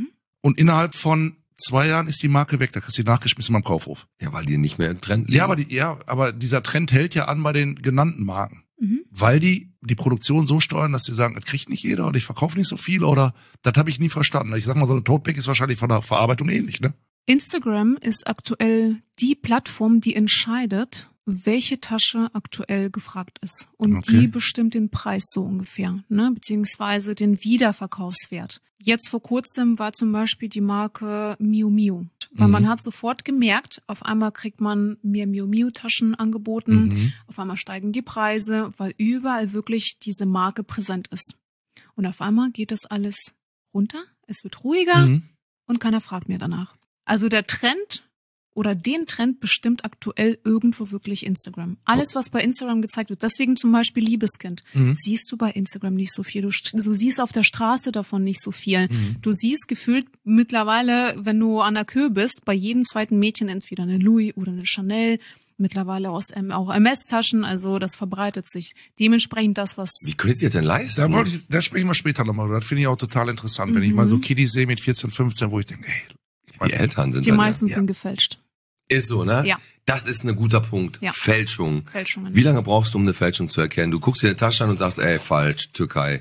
Und innerhalb von 2 Jahren ist die Marke weg, da kriegst du die nachgeschmissen beim Kaufhof. Ja, weil die nicht mehr im Trend Ja, liegen. aber dieser Trend hält ja an bei den genannten Marken. Weil die Produktion so steuern, dass sie sagen, das kriegt nicht jeder oder ich verkaufe nicht so viel oder das habe ich nie verstanden. Ich sag mal, so eine Toteback ist wahrscheinlich von der Verarbeitung ähnlich, ne? Instagram ist aktuell die Plattform, die entscheidet, welche Tasche aktuell gefragt ist. Und Okay. die bestimmt den Preis so ungefähr, ne? Beziehungsweise den Wiederverkaufswert. Jetzt vor kurzem war zum Beispiel die Marke Miu Miu. Weil man hat sofort gemerkt, auf einmal kriegt man mehr Miu Miu Taschen angeboten, auf einmal steigen die Preise, weil überall wirklich diese Marke präsent ist. Und auf einmal geht das alles runter, es wird ruhiger und keiner fragt mehr danach. Also der Trend oder den Trend bestimmt aktuell irgendwo wirklich Instagram. Alles, was bei Instagram gezeigt wird, deswegen zum Beispiel Liebeskind, siehst du bei Instagram nicht so viel. Du siehst auf der Straße davon nicht so viel. Du siehst gefühlt mittlerweile, wenn du an der Kö bist, bei jedem zweiten Mädchen entweder eine Louis oder eine Chanel, mittlerweile auch MS-Taschen, also das verbreitet sich. Dementsprechend das, was... Wie können Sie das denn leisten? Da sprechen wir später nochmal. Das finde ich auch total interessant, wenn ich mal so Kiddies sehe mit 14, 15, wo ich denke, ey, Die Eltern sind Die dann meisten ja. sind gefälscht. Ist so, ne? Ja. Das ist ein guter Punkt. Ja. Fälschung. Fälschungen. Wie lange brauchst du, um eine Fälschung zu erkennen? Du guckst dir eine Tasche an und sagst, ey, falsch, Türkei.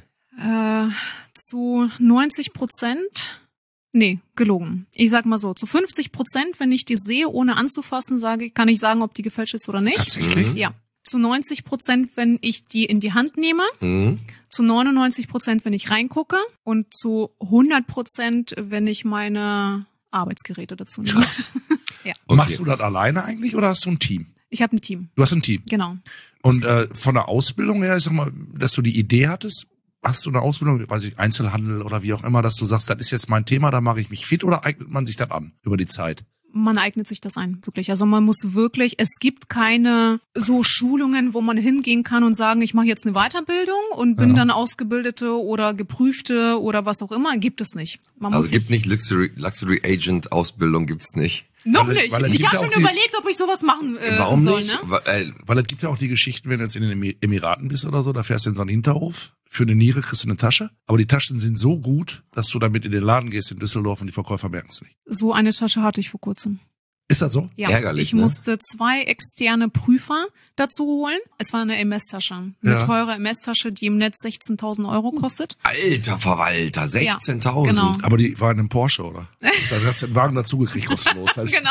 Zu 90%, nee, gelogen. Ich sag mal so, zu 50%, wenn ich die sehe, ohne anzufassen, kann ich sagen, ob die gefälscht ist oder nicht. Tatsächlich? Ja. Zu 90%, wenn ich die in die Hand nehme. Mhm. Zu 99%, wenn ich reingucke. Und zu 100%, wenn ich meine Arbeitsgeräte dazu nehme. Krass. Ja. Okay. Machst du das alleine eigentlich oder hast du ein Team? Ich habe ein Team, Du hast ein Team. genau. Und von der Ausbildung her, ich sag mal, dass du die Idee hattest, hast du eine Ausbildung, weiß ich, Einzelhandel oder wie auch immer, dass du sagst, das ist jetzt mein Thema, da mache ich mich fit oder eignet man sich das an über die Zeit? Man eignet sich das ein, wirklich. Also man muss wirklich, es gibt keine so Schulungen, wo man hingehen kann und sagen, ich mache jetzt eine Weiterbildung und bin dann Ausgebildete oder Geprüfte oder was auch immer, gibt es nicht. Man Also muss gibt nicht Luxury Agent Ausbildung, gibt's nicht. noch Weil- nicht. weil es Ich gibt habe ja schon auch die- überlegt, ob ich sowas machen Warum soll. nicht? Ne? Weil es gibt ja auch die Geschichten, wenn du jetzt in den Emiraten bist oder so, da fährst du in so einen Hinterhof, für eine Niere kriegst du eine Tasche, aber die Taschen sind so gut, dass du damit in den Laden gehst in Düsseldorf und die Verkäufer merken es nicht. So eine Tasche hatte ich vor kurzem. Ist das so? Ja, Ärgerlich, ich ne? musste 2 externe Prüfer dazu holen. Es war eine MS-Tasche. Eine Ja. teure MS-Tasche, die im Netz 16.000 Euro kostet. Alter Verwalter, 16.000. genau. Aber die waren im Porsche, oder? Da hast du den Wagen dazugekriegt, kostenlos. Also, Genau.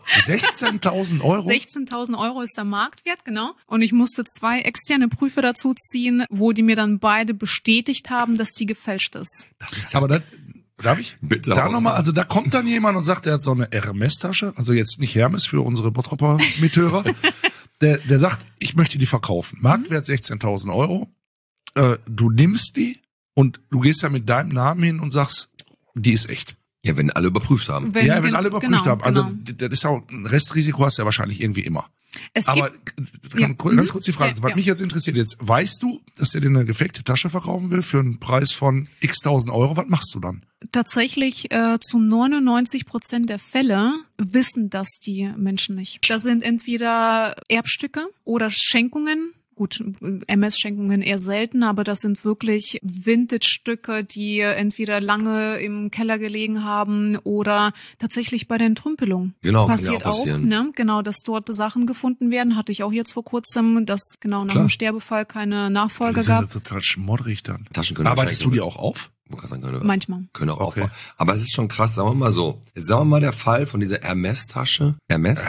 16.000 Euro? 16.000 Euro ist der Marktwert, genau. Und ich musste 2 externe Prüfer dazu ziehen, wo die mir dann beide bestätigt haben, dass die gefälscht ist. Das ist ja Aber darf ich? Bitte Da auch. nochmal, also da kommt dann jemand und sagt, er hat so eine Hermes-Tasche, also jetzt nicht Hermes für unsere Bottropper Mithörer. der sagt, ich möchte die verkaufen. Marktwert 16.000 Euro. Du nimmst die und du gehst ja mit deinem Namen hin und sagst, die ist echt. Ja, wenn alle überprüft haben. Wenn alle überprüft haben. Also genau. das ist auch ein Restrisiko hast du ja wahrscheinlich irgendwie immer. Es Aber gibt, ganz kurz die Frage, was ja. mich jetzt interessiert, jetzt weißt du, dass der dir eine gefakte Tasche verkaufen will für einen Preis von x-tausend Euro, was machst du dann? Tatsächlich zu 99% der Fälle wissen das die Menschen nicht. Das sind entweder Erbstücke oder Schenkungen. Gut, MS-Schenkungen eher selten, aber das sind wirklich Vintage-Stücke, die entweder lange im Keller gelegen haben oder tatsächlich bei der Entrümpelung. Genau, kann ja Passiert auch passieren. ne? Genau, dass dort Sachen gefunden werden. Hatte ich auch jetzt vor kurzem, dass genau nach Klar. dem Sterbefall keine Nachfolger Das ist ja gab. total schmodderig dann. Taschen können Arbeitest du wahrscheinlich- die auch auf? Manchmal. Können auch Okay. aufbauen. Aber es ist schon krass, sagen wir mal so. Jetzt sagen wir mal der Fall von dieser Hermes-Tasche. Hermes?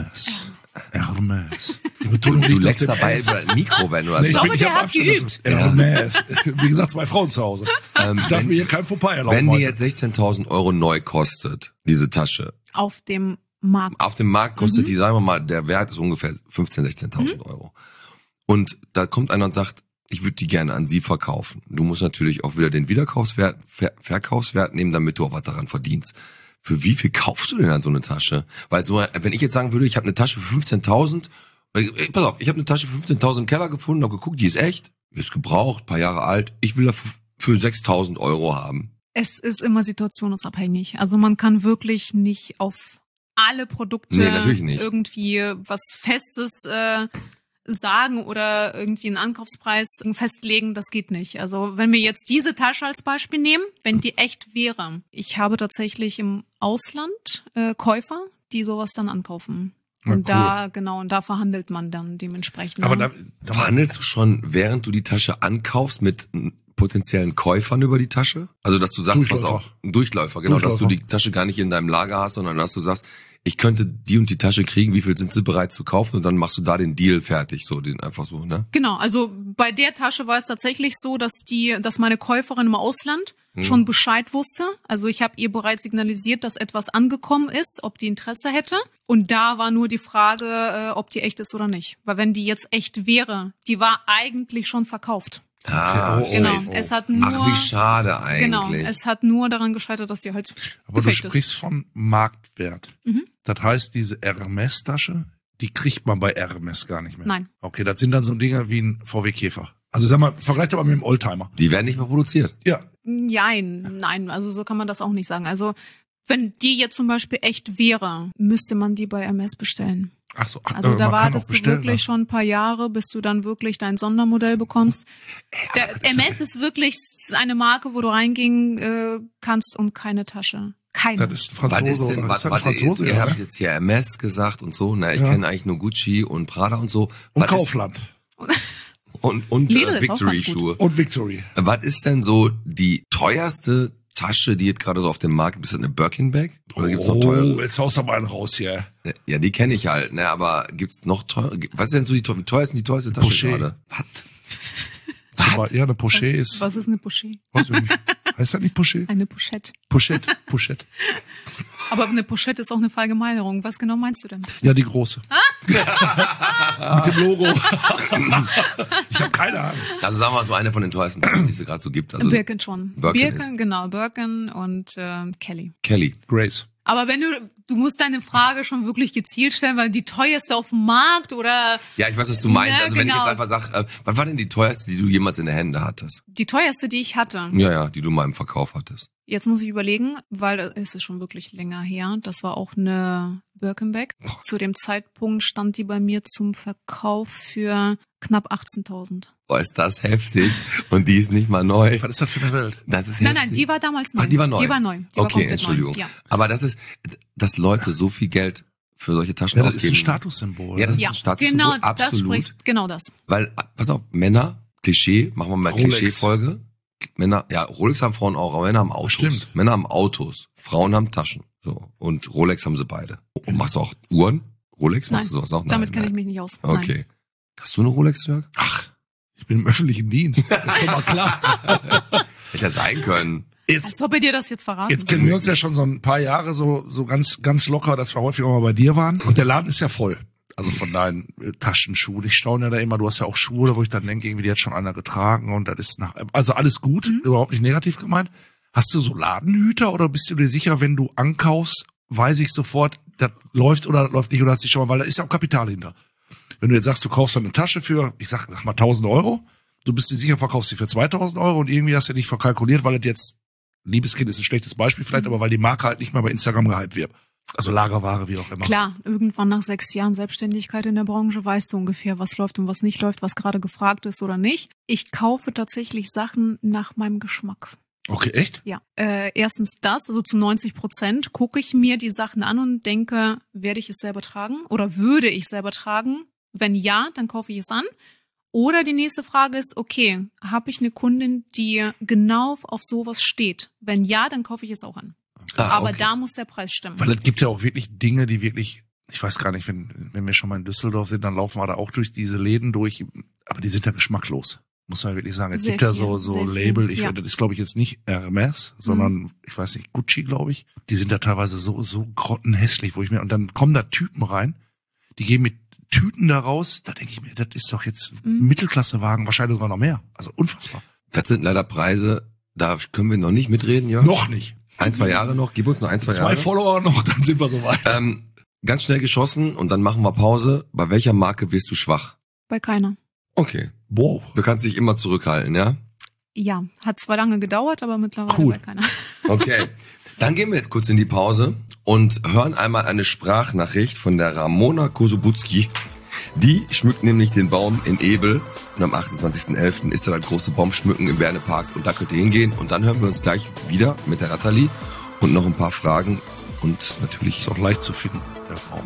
Hermes. Die Betonung Du liegt auf leckst dem dabei F. über ein Mikro, wenn du das Nee, glaube, ich der hab hat Abstand geübt. dazu. Hermes. Wie gesagt, 2 Frauen zu Hause. Ich darf mir hier kein Fauxpas erlauben. Wenn die heute. jetzt 16.000 Euro neu kostet, diese Tasche. Auf dem Markt. Auf dem Markt kostet die, sagen wir mal, der Wert ist ungefähr 15.000, 16.000 Euro. Und da kommt einer und sagt, ich würde die gerne an Sie verkaufen. Du musst natürlich auch wieder den Wiederkaufswert, Verkaufswert nehmen, damit du auch was daran verdienst. Für wie viel kaufst du denn dann so eine Tasche? Weil so, wenn ich jetzt sagen würde, ich habe eine Tasche für 15.000, pass auf, ich habe eine Tasche für 15.000 im Keller gefunden, habe geguckt, die ist echt, ist gebraucht, paar Jahre alt, ich will dafür für 6.000 Euro haben. Es ist immer situationsabhängig. Also man kann wirklich nicht auf alle Produkte Nee, natürlich nicht. irgendwie was Festes sagen oder irgendwie einen Ankaufspreis festlegen, das geht nicht. Also wenn wir jetzt diese Tasche als Beispiel nehmen, wenn die echt wäre. Ich habe tatsächlich im Ausland Käufer, die sowas dann ankaufen. Na, Und da, genau, und da verhandelt man dann dementsprechend. Aber ne? da Verhandelst du schon, während du die Tasche ankaufst, mit potenziellen Käufern über die Tasche? Also, dass du sagst, pass Durchläufer. auf, ein Durchläufer, genau, dass du Durchläufer. die Tasche gar nicht in deinem Lager hast, sondern dass du sagst, ich könnte die und die Tasche kriegen, wie viel sind sie bereit zu kaufen, und dann machst du da den Deal fertig, so, den einfach so, ne? Genau, also bei der Tasche war es tatsächlich so, dass meine Käuferin im Ausland schon Bescheid wusste. Also ich habe ihr bereits signalisiert, dass etwas angekommen ist, ob die Interesse hätte. Und da war nur die Frage, ob die echt ist oder nicht. Weil wenn die jetzt echt wäre, die war eigentlich schon verkauft. Ah, Okay, Genau, scheiße. es hat nur, Ach, wie schade eigentlich. genau, es hat nur daran gescheitert, dass die halt Aber du gefaked ist. sprichst von Marktwert. Das heißt, diese Hermes-Tasche, die kriegt man bei Hermes gar nicht mehr. Nein. Okay, das sind dann so Dinge wie ein VW Käfer. Also sag mal, vergleich doch mal mit dem Oldtimer. Die werden nicht mehr produziert. Ja. Nein, also so kann man das auch nicht sagen. Also wenn die jetzt zum Beispiel echt wäre, müsste man die bei MS bestellen. Ach so, Also man da kann auch wartest du bestellen, wirklich schon ein paar Jahre, bis du dann wirklich dein Sondermodell bekommst. Der MS ist wirklich eine Marke, wo du reingehen kannst und keine Tasche. Keine. Das ist ein Franzose. Was ist denn, das ist ein was, Franzose, ihr ja, habt ne? jetzt hier Hermes gesagt und so, na, ich Ja. kenne eigentlich nur Gucci und Prada und so. Und Was ist- Kaufland. Und Lidl ist auch ganz Victory-Schuhe. Und Victory. Was ist denn so die teuerste Tasche, die jetzt gerade so auf dem Markt gibt? Ist das eine Birkin-Bag? Oder gibt's noch teure? jetzt haust du mal einen raus hier. Ja, die kenne ich halt, ne, aber gibt's noch teure? Was ist denn so die teuerste Tasche Porsche. gerade? Was? Aber, ja, eine Porsche ist, Was ist eine Pochette? weiß ich nicht. Heißt das nicht Porsche? Eine Pochette. Pochette. Aber eine Pochette ist auch eine Verallgemeinerung. Was genau meinst du denn? Ja, die große. Mit dem Logo. Ich habe keine Ahnung. Also sagen wir mal so eine von den teuersten Taschen, die es gerade so gibt. Also Birkin schon. Birkin ist- Genau, Birkin und Kelly. Kelly. Grace. Aber wenn du musst deine Frage schon wirklich gezielt stellen, weil die teuerste auf dem Markt oder Ja, ich weiß, was du meinst. Ja, Also wenn ich genau. jetzt einfach sag, was war denn die teuerste, die du jemals in der Hände hattest? die teuerste, die ich hatte. Ja, die du mal im Verkauf hattest. Jetzt muss ich überlegen, weil es ist schon wirklich länger her. Das war auch eine Birkenbag. Zu dem Zeitpunkt stand die bei mir zum Verkauf für knapp 18.000. Boah, ist das heftig. Und die ist nicht mal neu. Was ist das für eine Welt? Das ist Nein, heftig. die war damals neu. Ach, die war neu. Die war neu. Die war Okay, komplett Entschuldigung. Neu. Ja. Aber das ist, dass Leute so viel Geld für solche Taschen Ja, das ist ausgeben. ein Statussymbol. Ja, das Ja, ist ein Statussymbol, genau, das absolut. spricht genau das. Weil, pass auf, Männer, Klischee, machen wir mal Rolex. Klischee-Folge. Männer, ja, Rolex haben Frauen auch, aber Männer haben Autos. Stimmt. Männer haben Autos, Frauen haben Taschen. So. Und Rolex haben sie beide. Und machst du auch Uhren? Rolex? Machst du sowas auch? Nein, damit kenne ich mich nicht aus. Okay. Nein. Hast du eine Rolex, Jörg? Ach, ich bin im öffentlichen Dienst. Das ist doch mal klar. Hätte ja sein können. Als ob ihr dir das jetzt verraten. Jetzt kennen wir uns ja schon so ein paar Jahre so ganz locker, dass wir häufig auch mal bei dir waren. Und der Laden ist ja voll. Also von deinen Taschenschuhen. Ich staune ja da immer, du hast ja auch Schuhe, wo ich dann denke, irgendwie, die hat schon einer getragen und das ist also alles gut, überhaupt nicht negativ gemeint. Hast du so Ladenhüter oder bist du dir sicher, wenn du ankaufst, weiß ich sofort, das läuft oder das läuft nicht oder hast du schon mal, weil da ist ja auch Kapital hinter. Wenn du jetzt sagst, du kaufst dann eine Tasche für, ich sag mal 1.000 Euro, du bist dir sicher, verkaufst sie für 2.000 Euro und irgendwie hast du nicht verkalkuliert, weil das jetzt, Liebeskind ist ein schlechtes Beispiel vielleicht, aber weil die Marke halt nicht mehr bei Instagram gehypt wird. Also Lagerware, wie auch immer. Klar, irgendwann nach 6 Jahren Selbstständigkeit in der Branche weißt du ungefähr, was läuft und was nicht läuft, was gerade gefragt ist oder nicht. Ich kaufe tatsächlich Sachen nach meinem Geschmack. Okay, echt? Ja, erstens das, also zu 90% gucke ich mir die Sachen an und denke, werde ich es selber tragen oder würde ich selber tragen? Wenn ja, dann kaufe ich es an. Oder die nächste Frage ist, okay, habe ich eine Kundin, die genau auf sowas steht? Wenn ja, dann kaufe ich es auch an. Aber okay. da muss der Preis stimmen. Weil es gibt ja auch wirklich Dinge, die wirklich, ich weiß gar nicht, wenn wir schon mal in Düsseldorf sind, dann laufen wir da auch durch diese Läden durch, aber die sind ja geschmacklos. Muss man wirklich sagen. Es gibt ja so Label, das ist glaube ich jetzt nicht Hermes, sondern ich weiß nicht, Gucci, glaube ich. Die sind da teilweise so grottenhässlich, und dann kommen da Typen rein, die gehen mit Tüten da raus, da denke ich mir, das ist doch jetzt Mittelklassewagen, wahrscheinlich sogar noch mehr. Also unfassbar. Das sind leider Preise, da können wir noch nicht mitreden, Jörg. Noch nicht. 1-2 Jahre noch, gib uns noch 1-2 Jahre. 2 Follower noch, dann sind wir soweit. Ganz schnell geschossen und dann machen wir Pause. Bei welcher Marke wirst du schwach? Bei keiner. Okay. Wow. Du kannst dich immer zurückhalten, ja? Ja, hat zwar lange gedauert, aber mittlerweile bei keiner. Okay. Dann gehen wir jetzt kurz in die Pause und hören einmal eine Sprachnachricht von der Ramona Kosubutski. Die schmückt nämlich den Baum in Ebel und am 28.11. ist da das große Baumschmücken im Bernepark und da könnt ihr hingehen und dann hören wir uns gleich wieder mit der Nathalie und noch ein paar Fragen und natürlich Ist auch leicht zu finden, der Baum.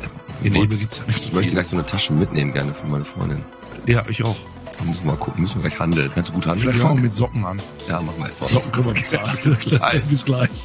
In Ebel gibt's ja nichts. Ich möchte gleich so eine Tasche mitnehmen gerne für meine Freundin. Ja, ich auch. Da müssen wir mal gucken, müssen wir gleich handeln. Kannst du gut handeln? Vielleicht fangen wir mit Socken an. Ja, machen wir es. Socken können wir bezahlen. Bis gleich. Bis gleich.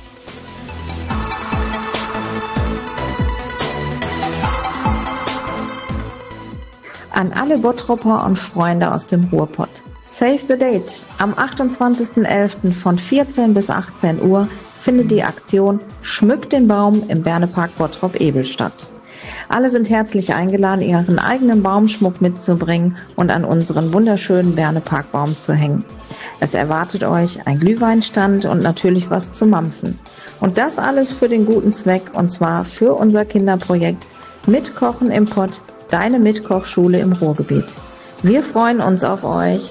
An alle Bottropper und Freunde aus dem Ruhrpott. Save the Date. Am 28.11. von 14 bis 18 Uhr findet die Aktion Schmückt den Baum im Bernepark Bottrop-Ebel statt. Alle sind herzlich eingeladen, ihren eigenen Baumschmuck mitzubringen und an unseren wunderschönen Berneparkbaum zu hängen. Es erwartet euch ein Glühweinstand und natürlich was zu mampfen. Und das alles für den guten Zweck, und zwar für unser Kinderprojekt Mitkochen im Pott, deine Mitkochschule im Ruhrgebiet. Wir freuen uns auf euch.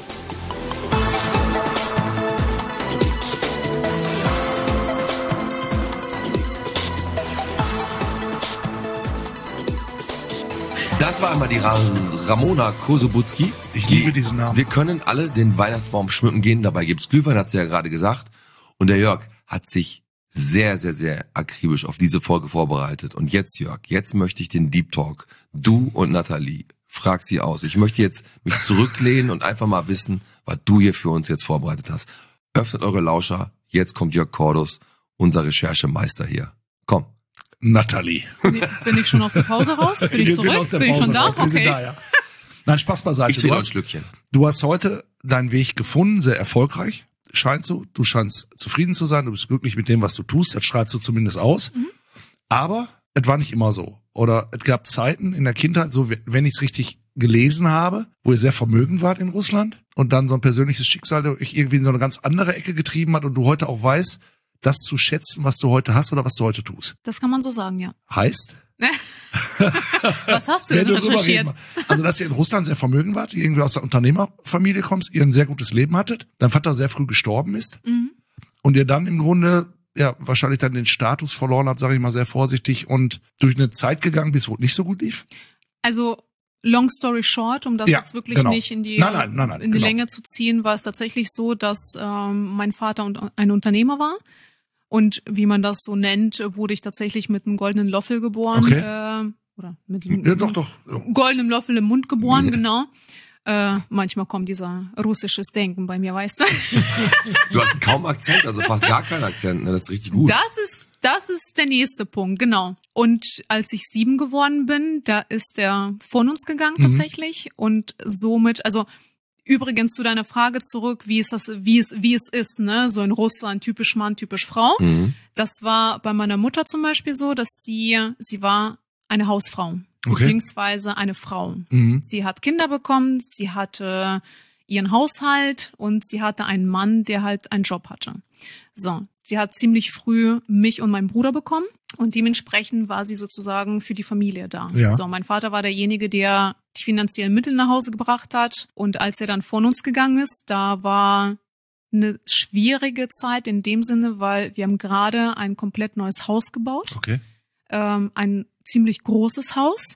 Das war einmal die Ramona Kosubutski. Ich liebe diesen Namen. Wir können alle den Weihnachtsbaum schmücken gehen. Dabei gibt's Glühwein, hat sie ja gerade gesagt. Und der Jörg hat sich sehr, sehr, sehr akribisch auf diese Folge vorbereitet. Und jetzt, Jörg, jetzt möchte ich den Deep Talk. Du und Nathalie, frag sie aus. Ich möchte jetzt mich zurücklehnen und einfach mal wissen, was du hier für uns jetzt vorbereitet hast. Öffnet eure Lauscher. Jetzt kommt Jörg Cordus, unser Recherchemeister hier. Komm. Nathalie. Bin ich schon aus der Pause raus? Bin ich zurück? Bin ich schon da? Wir sind da, ja. Nein, Spaß beiseite. Ich trinke noch ein Schlückchen. Du hast heute deinen Weg gefunden, sehr erfolgreich. Scheint so. Du scheinst zufrieden zu sein. Du bist glücklich mit dem, was du tust. Das strahlst du zumindest aus. Aber es war nicht immer so. Oder es gab Zeiten in der Kindheit, so wenn ich es richtig gelesen habe, wo ihr sehr vermögend wart in Russland und dann so ein persönliches Schicksal euch irgendwie in so eine ganz andere Ecke getrieben hat und du heute auch weißt, das zu schätzen, was du heute hast oder was du heute tust. Das kann man so sagen, ja. Heißt? Was hast du denn recherchiert? Also, dass ihr in Russland sehr vermögend wart, irgendwie aus der Unternehmerfamilie kommst, ihr ein sehr gutes Leben hattet, dein Vater sehr früh gestorben ist und ihr dann im Grunde ja wahrscheinlich dann den Status verloren habt, sage ich mal sehr vorsichtig, und durch eine Zeit gegangen bist, wo es nicht so gut lief? Also, long story short, um das jetzt wirklich nicht in die Länge zu ziehen, war es tatsächlich so, dass mein Vater ein Unternehmer war. Und wie man das so nennt, wurde ich tatsächlich mit einem goldenen Löffel geboren. Okay. Oder mit Ja, doch. goldenem Löffel im Mund geboren, genau. Manchmal kommt dieser russisches Denken bei mir, weißt du? Du hast kaum Akzent, also fast gar keinen Akzent, ne? Das ist richtig gut. Das ist der nächste Punkt, genau. Und als ich 7 geworden bin, da ist er von uns gegangen tatsächlich. Und somit, also übrigens zu deiner Frage zurück, wie es ist, ne? So in Russland, typisch Mann, typisch Frau. Das war bei meiner Mutter zum Beispiel so, dass sie war eine Hausfrau. Beziehungsweise eine Frau. Sie hat Kinder bekommen, sie hatte ihren Haushalt und sie hatte einen Mann, der halt einen Job hatte. So, sie hat ziemlich früh mich und meinen Bruder bekommen und dementsprechend war sie sozusagen für die Familie da. Ja. So, mein Vater war derjenige, der die finanziellen Mittel nach Hause gebracht hat und als er dann von uns gegangen ist, da war eine schwierige Zeit in dem Sinne, weil wir haben gerade ein komplett neues Haus gebaut. Okay. Ein ziemlich großes Haus,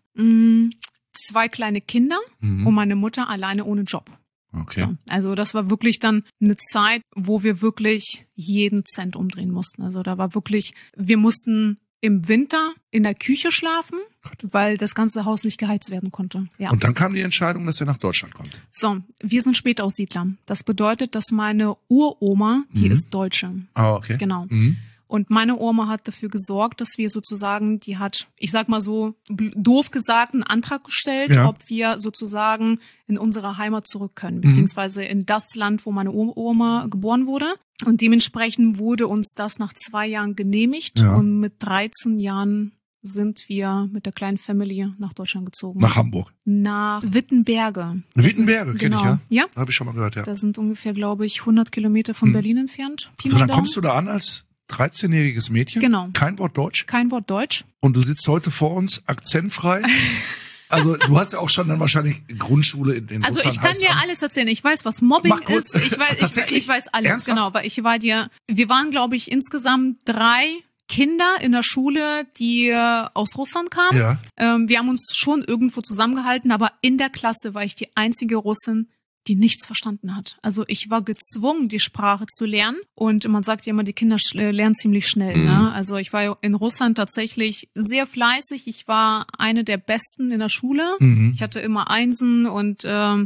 2 kleine Kinder und meine Mutter alleine ohne Job. Okay. So, also das war wirklich dann eine Zeit, wo wir wirklich jeden Cent umdrehen mussten. Also da war wirklich, wir mussten im Winter in der Küche schlafen, weil das ganze Haus nicht geheizt werden konnte. Ja. Und dann kam die Entscheidung, dass er nach Deutschland kommt. So, wir sind Spätaussiedler. Das bedeutet, dass meine Uroma, die ist Deutsche. Ah, okay. Genau. Und meine Oma hat dafür gesorgt, dass wir sozusagen, die hat, ich sag mal so, doof gesagt, einen Antrag gestellt, ob wir sozusagen in unsere Heimat zurück können, beziehungsweise in das Land, wo meine Oma geboren wurde. Und dementsprechend wurde uns das nach 2 Jahren genehmigt. Ja. Und mit 13 Jahren sind wir mit der kleinen Family nach Deutschland gezogen. Nach Hamburg. Nach Wittenberge. Wittenberge kenne ich, ja. Ja. Habe ich schon mal gehört, ja. Das sind ungefähr, glaube ich, 100 Kilometer von Berlin entfernt. Pi So, mal dann Daumen. kommst du da an als 13-jähriges Mädchen. Genau. Kein Wort Deutsch. Kein Wort Deutsch. Und du sitzt heute vor uns akzentfrei. Also du hast ja auch schon dann wahrscheinlich Grundschule in Also Russland. ich kann dir alles erzählen. Ich weiß, was Mobbing Mach kurz. ist. Ich weiß alles, Ernsthaft? genau. Weil wir waren, glaube ich, insgesamt 3 Kinder in der Schule, die aus Russland kamen. Ja. Wir haben uns schon irgendwo zusammengehalten, aber in der Klasse war ich die einzige Russin, die nichts verstanden hat. Also ich war gezwungen, die Sprache zu lernen. Und man sagt ja immer, die Kinder lernen ziemlich schnell. Ne? Also ich war in Russland tatsächlich sehr fleißig. Ich war eine der Besten in der Schule. Ich hatte immer Einsen und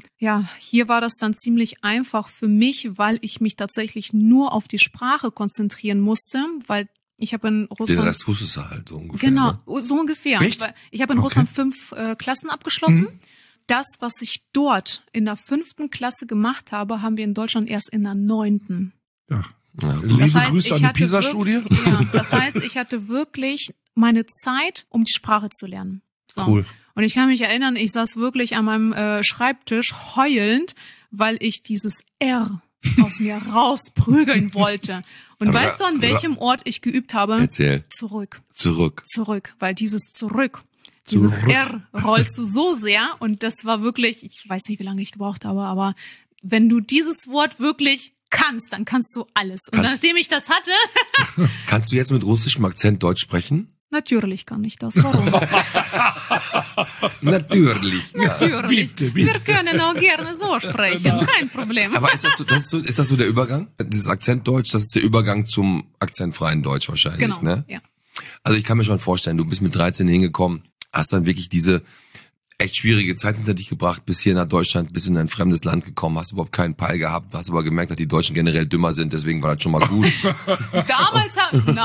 hier war das dann ziemlich einfach für mich, weil ich mich tatsächlich nur auf die Sprache konzentrieren musste, weil ich habe in Russland... Den Rest wusstest du halt so ungefähr. Genau, Ne? so ungefähr. Echt? Ich habe in Russland 5 Klassen abgeschlossen. Das, was ich dort in der 5. Klasse gemacht habe, haben wir in Deutschland erst in der 9. Ja. Ja. Liebe Das heißt, Grüße an ich die hatte PISA-Studie. Ja, das heißt, ich hatte wirklich meine Zeit, um die Sprache zu lernen. So. Cool. Und ich kann mich erinnern, ich saß wirklich an meinem Schreibtisch heulend, weil ich dieses R aus mir rausprügeln wollte. Und Aber weißt du, an welchem Ort ich geübt habe? Erzähl. Zurück. Weil dieses Zurück. Dieses R rollst du so sehr und das war wirklich, ich weiß nicht, wie lange ich gebraucht habe, aber wenn du dieses Wort wirklich kannst, dann kannst du alles. Und nachdem ich das hatte... Kannst du jetzt mit russischem Akzent Deutsch sprechen? Natürlich kann ich das. Warum? Natürlich. Natürlich. Bitte. Wir können auch gerne so sprechen, kein Problem. Aber ist das so der Übergang? Dieses Akzentdeutsch, das ist der Übergang zum akzentfreien Deutsch wahrscheinlich, Genau, ne? ja. Also ich kann mir schon vorstellen, du bist mit 13 hingekommen, hast dann wirklich diese echt schwierige Zeit hinter dich gebracht, bis hier nach Deutschland, bis in ein fremdes Land gekommen, hast überhaupt keinen Peil gehabt, hast aber gemerkt, dass die Deutschen generell dümmer sind, deswegen war das schon mal gut. Damals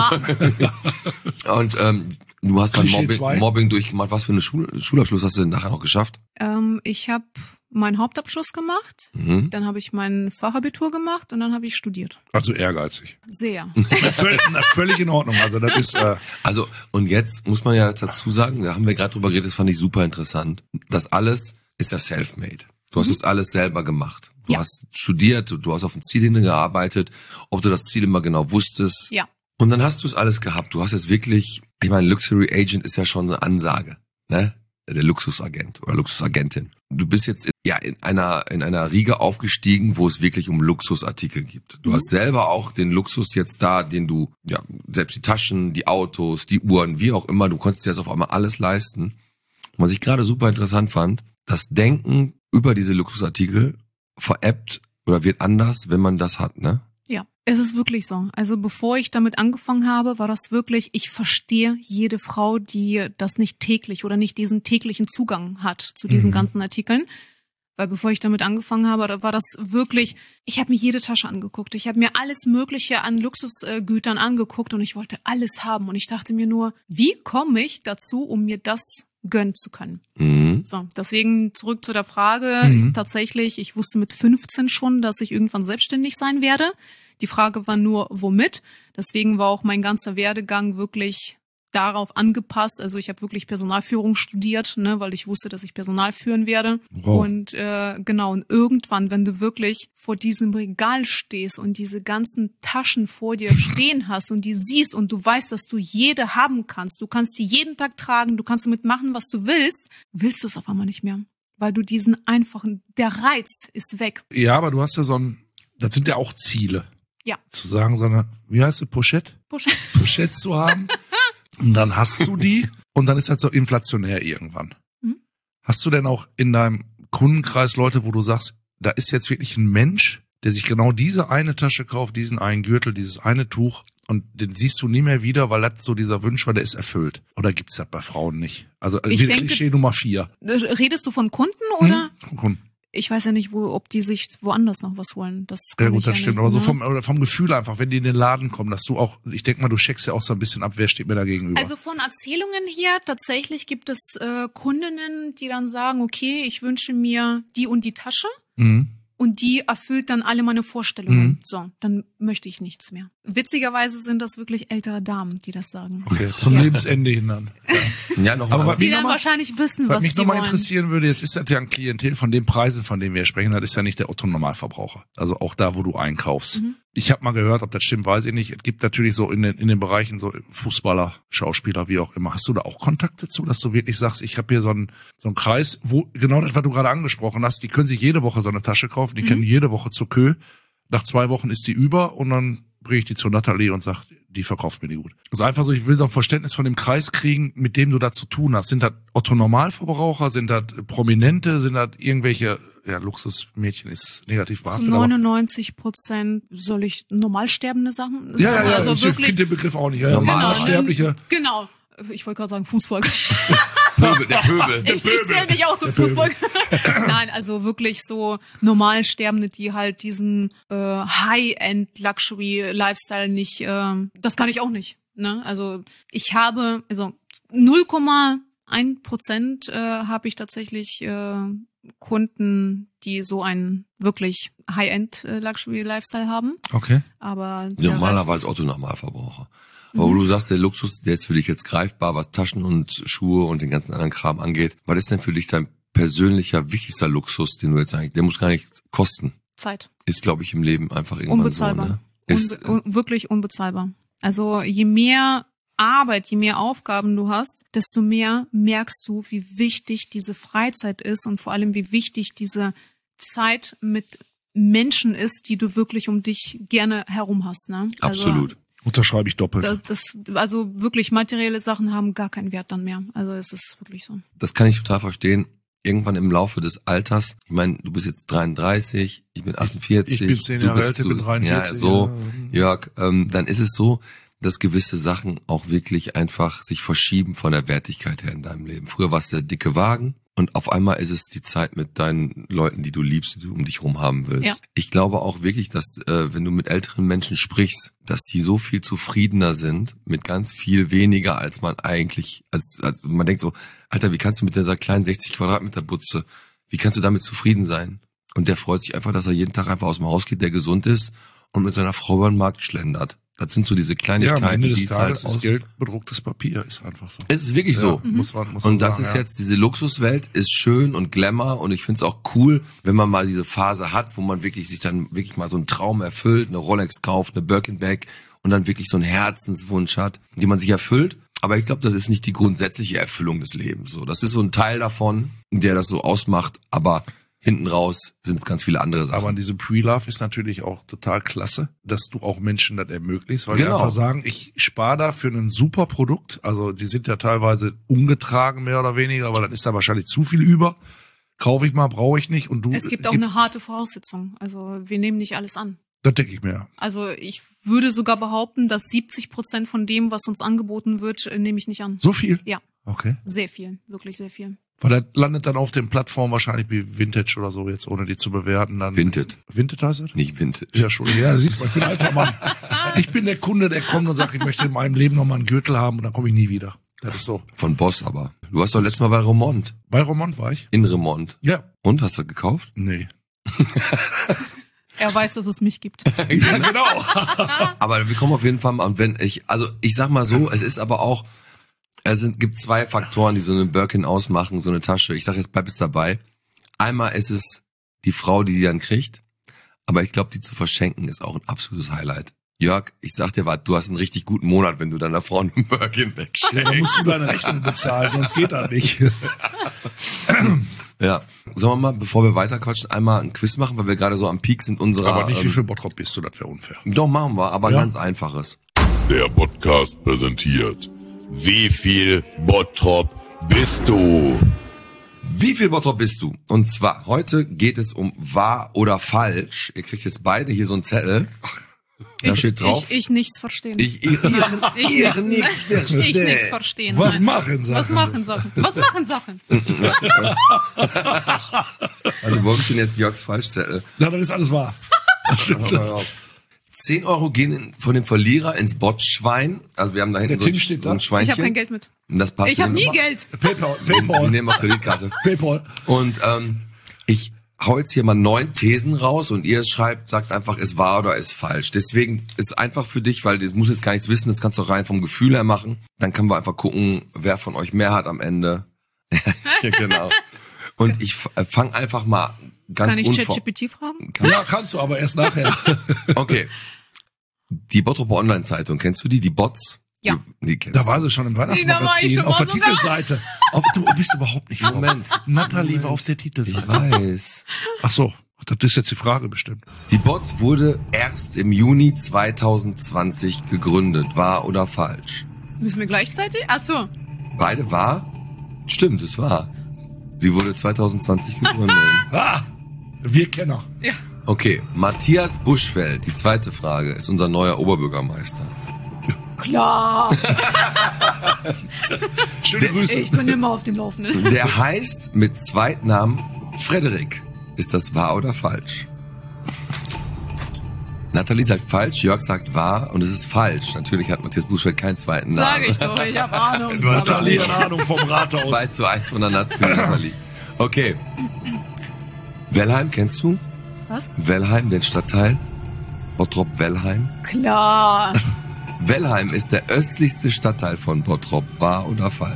Und du hast dann Klischee 2. Mobbing durchgemacht. Was für eine Schulabschluss hast du denn nachher noch geschafft? Ich habe meinen Hauptabschluss gemacht, dann habe ich mein Fachabitur gemacht und dann habe ich studiert. Also ehrgeizig. Sehr. Völlig in Ordnung. Also das ist Also, und jetzt muss man ja dazu sagen, da haben wir gerade drüber geredet, das fand ich super interessant. Das alles ist ja self-made. Du hast das alles selber gemacht. Du hast studiert, du hast auf ein Ziel hingearbeitet, ob du das Ziel immer genau wusstest. Ja. Und dann hast du es alles gehabt. Du hast jetzt wirklich, ich meine, Luxury Agent ist ja schon eine Ansage, ne? Der Luxusagent oder Luxusagentin. Du bist jetzt in einer Riege aufgestiegen, wo es wirklich um Luxusartikel gibt. Du hast selber auch den Luxus jetzt da, den du, selbst die Taschen, die Autos, die Uhren, wie auch immer, du konntest dir das auf einmal alles leisten. Und was ich gerade super interessant fand, das Denken über diese Luxusartikel veräppt oder wird anders, wenn man das hat, ne? Ja, es ist wirklich so. Also bevor ich damit angefangen habe, war das wirklich, ich verstehe jede Frau, die das nicht täglich oder nicht diesen täglichen Zugang hat zu diesen ganzen Artikeln. Weil bevor ich damit angefangen habe, da war das wirklich, ich habe mir jede Tasche angeguckt. Ich habe mir alles Mögliche an Luxusgütern angeguckt und ich wollte alles haben. Und ich dachte mir nur, wie komme ich dazu, um mir das gönnen zu können? So, deswegen zurück zu der Frage. Tatsächlich, ich wusste mit 15 schon, dass ich irgendwann selbstständig sein werde. Die Frage war nur, womit? Deswegen war auch mein ganzer Werdegang wirklich darauf angepasst. Also ich habe wirklich Personalführung studiert, ne, weil ich wusste, dass ich Personal führen werde. Wow. Und und irgendwann, wenn du wirklich vor diesem Regal stehst und diese ganzen Taschen vor dir stehen hast und die siehst und du weißt, dass du jede haben kannst, du kannst die jeden Tag tragen, du kannst damit machen, was du willst du es auf einmal nicht mehr. Weil du diesen einfachen, der Reiz ist weg. Ja, aber du hast ja das sind ja auch Ziele. Ja. Zu sagen, so eine, wie heißt sie, Pochette zu haben. Und dann hast du die und dann ist das so inflationär irgendwann. Hast du denn auch in deinem Kundenkreis Leute, wo du sagst, da ist jetzt wirklich ein Mensch, der sich genau diese eine Tasche kauft, diesen einen Gürtel, dieses eine Tuch und den siehst du nie mehr wieder, weil das so dieser Wunsch war, der ist erfüllt. Oder gibt's das bei Frauen nicht? Also Klischee Nummer 4. Redest du von Kunden oder? Von Kunden. Ich weiß ja nicht, ob die sich woanders noch was holen. Das kann ja gut, ich das ja stimmt. nicht, Aber so vom Gefühl einfach, wenn die in den Laden kommen, dass du auch, ich denke mal, du checkst ja auch so ein bisschen ab, wer steht mir da gegenüber. Also von Erzählungen her, tatsächlich gibt es Kundinnen, die dann sagen, okay, ich wünsche mir die und die Tasche. Und die erfüllt dann alle meine Vorstellungen. So, dann möchte ich nichts mehr. Witzigerweise sind das wirklich ältere Damen, die das sagen. Okay, zum Lebensende hin dann. Ja, noch Aber mal. Die dann wahrscheinlich wissen, was sie wollen. Was mich nochmal interessieren würde, jetzt ist das ja ein Klientel von den Preisen, von denen wir sprechen, das ist ja nicht der Otto-Normalverbraucher. Also auch da, wo du einkaufst. Ich habe mal gehört, ob das stimmt, weiß ich nicht. Es gibt natürlich so in den Bereichen so Fußballer, Schauspieler, wie auch immer. Hast du da auch Kontakte zu, dass du wirklich sagst, ich habe hier so einen Kreis, wo genau das, was du gerade angesprochen hast, die können sich jede Woche so eine Tasche kaufen, die können jede Woche zur Kö. Nach 2 Wochen ist die über und dann bringe ich die zur Natalie und sag, die verkauft mir die gut. Also einfach so, ich will doch Verständnis von dem Kreis kriegen, mit dem du da zu tun hast. Sind das Otto-Normalverbraucher, sind das Prominente, sind das irgendwelche, ja, Luxusmädchen ist negativ behaftet. Zu 99% soll ich normalsterbende Sachen? Ja, also ich finde den Begriff auch nicht. Ja. Normalsterbliche. Genau. Ich wollte gerade sagen Fußvolk. Der Pöbel. Ich zähle mich auch zum Fußvolk. Nein, also wirklich so Normalsterbende, die halt diesen High-End-Luxury-Lifestyle nicht, das kann ich auch nicht. Ne? Also ich habe, 0,1% habe ich tatsächlich Kunden, die so einen wirklich High-End-Luxury-Lifestyle haben. Okay. Aber normalerweise Otto-Normalverbraucher. Aber wo du sagst, der Luxus, der ist für dich jetzt greifbar, was Taschen und Schuhe und den ganzen anderen Kram angeht. Was ist denn für dich dein persönlicher, wichtigster Luxus, den du jetzt eigentlich, der muss gar nicht kosten? Zeit. Ist, glaube ich, im Leben einfach irgendwann unbezahlbar. So, ne? Wirklich unbezahlbar. Also je mehr Arbeit, je mehr Aufgaben du hast, desto mehr merkst du, wie wichtig diese Freizeit ist und vor allem, wie wichtig diese Zeit mit Menschen ist, die du wirklich um dich gerne herum hast. Ne? Absolut. Unterschreibe ich doppelt. Also wirklich materielle Sachen haben gar keinen Wert dann mehr. Also es ist wirklich so. Das kann ich total verstehen. Irgendwann im Laufe des Alters, ich meine, du bist jetzt 33, ich bin 48. Ich bin 10 Jahre älter, bin 43. Ja, so, Jörg, dann ist es so, dass gewisse Sachen auch wirklich einfach sich verschieben von der Wertigkeit her in deinem Leben. Früher war es der dicke Wagen und auf einmal ist es die Zeit mit deinen Leuten, die du liebst, die du um dich rum haben willst. Ja. Ich glaube auch wirklich, dass wenn du mit älteren Menschen sprichst, dass die so viel zufriedener sind mit ganz viel weniger, als man eigentlich, als man denkt so, Alter, wie kannst du mit dieser kleinen 60 Quadratmeter Butze, wie kannst du damit zufrieden sein? Und der freut sich einfach, dass er jeden Tag einfach aus dem Haus geht, der gesund ist und mit seiner Frau über den Markt schlendert. Das sind so diese Kleinigkeiten, ja, am Ende des die Tages halt ist Geld bedrucktes Papier, ist einfach so. Es ist wirklich so. Muss man und das sagen, ist jetzt, diese Luxuswelt ist schön und Glamour und ich finde es auch cool, wenn man mal diese Phase hat, wo man wirklich sich dann wirklich mal so einen Traum erfüllt, eine Rolex kauft, eine Birkin-Bag und dann wirklich so einen Herzenswunsch hat, den man sich erfüllt. Aber ich glaube, das ist nicht die grundsätzliche Erfüllung des Lebens. So, das ist so ein Teil davon, der das so ausmacht, aber hinten raus sind es ganz viele andere Sachen. Aber an diesem Pre-Love ist natürlich auch total klasse, dass du auch Menschen das ermöglicht, weil sie einfach sagen, ich spare da für ein super Produkt. Also die sind ja teilweise ungetragen, mehr oder weniger, aber dann ist da wahrscheinlich zu viel über. Kaufe ich mal, brauche ich nicht. Und du. Es gibt auch eine harte Voraussetzung. Also wir nehmen nicht alles an. Das denke ich mir. Also ich würde sogar behaupten, dass 70% von dem, was uns angeboten wird, nehme ich nicht an. So viel? Ja. Okay. Sehr viel, wirklich sehr viel. Weil er landet dann auf den Plattformen wahrscheinlich wie Vintage oder so, jetzt ohne die zu bewerten. Dann Vinted. Vinted heißt es? Nicht Vintage. Ja, schon. Ja, siehst du, ich bin ein alter Mann. Ich bin der Kunde, der kommt und sagt, ich möchte in meinem Leben nochmal einen Gürtel haben und dann komme ich nie wieder. Das ist so. Von Boss aber. Du warst doch letztes Mal bei Remont. Bei Remont war ich. In Remont. Ja. Und, hast du gekauft? Nee. Er weiß, dass es mich gibt. Ja, genau. Aber wir kommen auf jeden Fall mal, und wenn ich sag mal so, es ist aber auch, gibt zwei Faktoren, die so eine Birkin ausmachen, so eine Tasche. Ich sag jetzt, bleib es dabei. Einmal ist es die Frau, die sie dann kriegt. Aber ich glaube, die zu verschenken ist auch ein absolutes Highlight. Jörg, ich sag dir was, du hast einen richtig guten Monat, wenn du deiner Frau einen Birkin wegschenkst. Ja, dann musst du deine Rechnung bezahlen, sonst geht das nicht. Ja. Sollen wir mal, bevor wir weiterquatschen, einmal ein Quiz machen, weil wir gerade so am Peak sind unserer... Aber nicht, wie viel Bottrop bist du, das wäre unfair. Doch, machen wir, aber Ja. ganz einfaches. Der Podcast präsentiert. Wie viel Bottrop bist du? Wie viel Bottrop bist du? Und zwar, heute geht es um wahr oder falsch. Ihr kriegt jetzt beide hier so einen Zettel. Da steht drauf. Ich nichts verstehen. Ich nichts verstehen. Ich nichts verstehen. Was nein. machen Sachen? Was machen Sachen? Was machen Sachen? Also, wo ist denn jetzt Jörgs Falschzettel? Na, das ist alles wahr. 10 Euro gehen von dem Verlierer ins Botschwein. Also wir haben da hinten Der Tim steht so ein da. Schweinchen. Ich habe kein Geld mit. Und das passt. Ich habe nie Geld. Geld. PayPal. Wir nehmen auch Kreditkarte. PayPal. Und ich hau jetzt hier mal 9 Thesen raus und ihr sagt einfach, ist wahr oder ist falsch. Deswegen ist einfach für dich, weil du musst jetzt gar nichts wissen, das kannst du rein vom Gefühl her machen. Dann können wir einfach gucken, wer von euch mehr hat am Ende. Ja, genau. Und ich fange einfach mal ganz Kann ich ChatGPT fragen? Ja, kannst du, aber erst nachher. Okay. Die Bottroper Online-Zeitung, kennst du die? Die Bots? Ja. Die kennst Da du. war sie schon im Da war ich Weihnachtsmagazin schon auf der mal sogar. Titelseite. Du bist überhaupt nicht vor. Moment. Natalie war auf der Ich Titelseite. weiß. Ach so, das ist jetzt die Frage bestimmt. Die Bots wurde erst im Juni 2020 gegründet. Wahr oder falsch? Müssen wir gleichzeitig? Ach so. Beide wahr? Stimmt, es war. Sie wurde 2020 gegründet. Ah, wir Kenner. Ja. Okay, Matthias Buschfeld, die zweite Frage, ist unser neuer Oberbürgermeister. Klar. Schöne Grüße. Ich bin immer auf dem Laufenden. Der heißt mit Zweitnamen Frederik. Ist das wahr oder falsch? Nathalie sagt falsch, Jörg sagt wahr und es ist falsch. Natürlich hat Matthias Buschfeld keinen zweiten Namen. Sag ich doch, ich habe Ahnung. Natalie hat Ahnung vom Rathaus. 2:1 von der Nathalie. Okay. Wellheim, kennst du? Was? Wellheim, den Stadtteil? Bottrop-Wellheim? Klar. Wellheim ist der östlichste Stadtteil von Bottrop. Wahr oder falsch?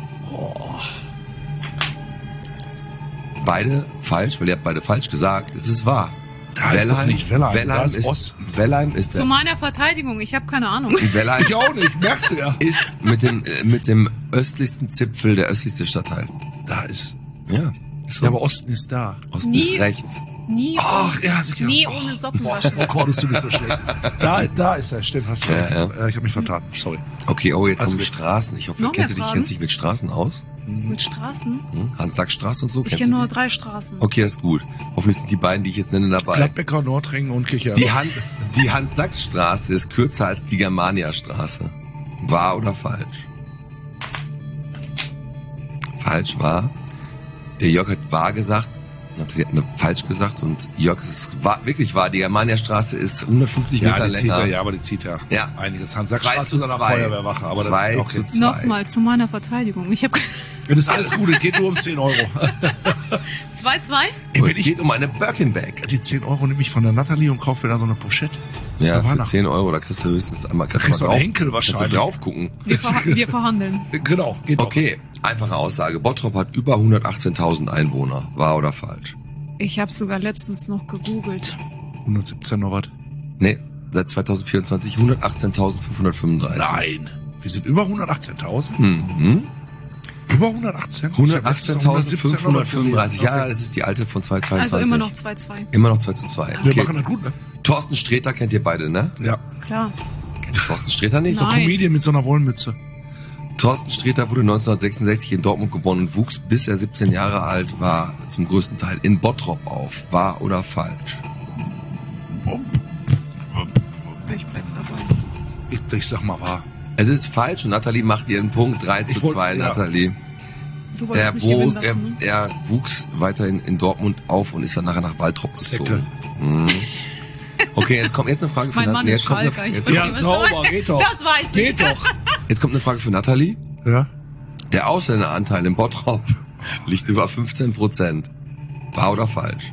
Beide falsch, weil ihr habt beide falsch gesagt. Es ist wahr. Da ist doch nicht Wellheim, da ist Osten. Wellheim ist Zu der meiner Verteidigung, ich habe keine Ahnung. Wellheim Ich auch nicht, merkst du ja. ist mit dem östlichsten Zipfel der östlichste Stadtteil. Da ist. Ja. Ist so. Ja, aber Osten ist da. Osten Nie- ist rechts. Nie, Ach, ja, sicher. nie ohne Socken waschen. Oh Gott, du bist so schlecht. Da ist er, stimmt, hast du recht. Ja. Ich habe mich vertan, sorry. Okay, oh, jetzt Also kommen wir gut. Straßen. Ich hoffe, Noch kennst mehr du dich mit Straßen aus? Mit Straßen? Hans-Sack-Straße und so? Ich Kennst kenne du nur die? 3 Straßen. Okay, das ist gut. Hoffentlich sind die beiden, die ich jetzt nenne, dabei. Gladbecker, Nordringen und Kirche. Die Hans-Sachs-Straße ist kürzer als die Germania-Straße. Wahr oder falsch? Falsch, wahr. Der Jörg hat wahr gesagt, Nathalie hat falsch gesagt und Jörg ist wirklich wahr. Die Germania-Straße ist 150 Meter die zieht länger. ja, aber die zieht ja, Ja. einiges. 2 Hans-Sack-Straße zu oder 2. Feuerwehrwache. Aber 2 das, zu okay. 2. Nochmal zu meiner Verteidigung. Ich habe Das ist alles gut, es geht nur um 10 Euro. 2-2? Oh, es geht um eine Birkin-Bag. Die 10 Euro nehme ich von der Nathalie und kaufe wieder so eine Pochette. Ja, Da war für noch- 10 Euro, da kriegst du höchstens einmal kriegst du einen Henkel Kannst wahrscheinlich. du drauf gucken. Wir verhandeln. Genau, geht doch. Okay, einfache Aussage. Bottrop hat über 118.000 Einwohner. Wahr oder falsch? Ich habe sogar letztens noch gegoogelt. 117 noch was. Nee, seit 2024 118.535. Nein, wir sind über 118.000. Mhm. Über 118? Ich hab letztens noch 118.535. Ja, Okay. das ist die alte von 2022. Also immer noch 2-2. Immer noch 2:2. Wir Okay. machen das gut, ne? Thorsten Sträter kennt ihr beide, ne? Ja. Klar. Kennt ihr Thorsten Sträter nicht? So ein Nein. Comedian mit so einer Wollmütze. Thorsten Sträter wurde 1966 in Dortmund geboren und wuchs, bis er 17 Jahre alt war, zum größten Teil in Bottrop auf. Wahr oder falsch? Ich bleib dabei. Ich sag mal wahr. Es ist falsch und Nathalie macht ihren Punkt. 3:2, ja. Nathalie. Du wolltest mich gewinnen lassen, ne? Er wuchs weiterhin in Dortmund auf und ist dann nachher nach Waltrop gezogen. Okay, jetzt kommt eine Frage für Mann ist Schalker. Ja, sauber, geht doch. Das weiß ich. Geht doch. Jetzt kommt eine Frage für Nathalie. Ja. Der Ausländeranteil in Bottrop liegt über 15%. Wahr oder falsch?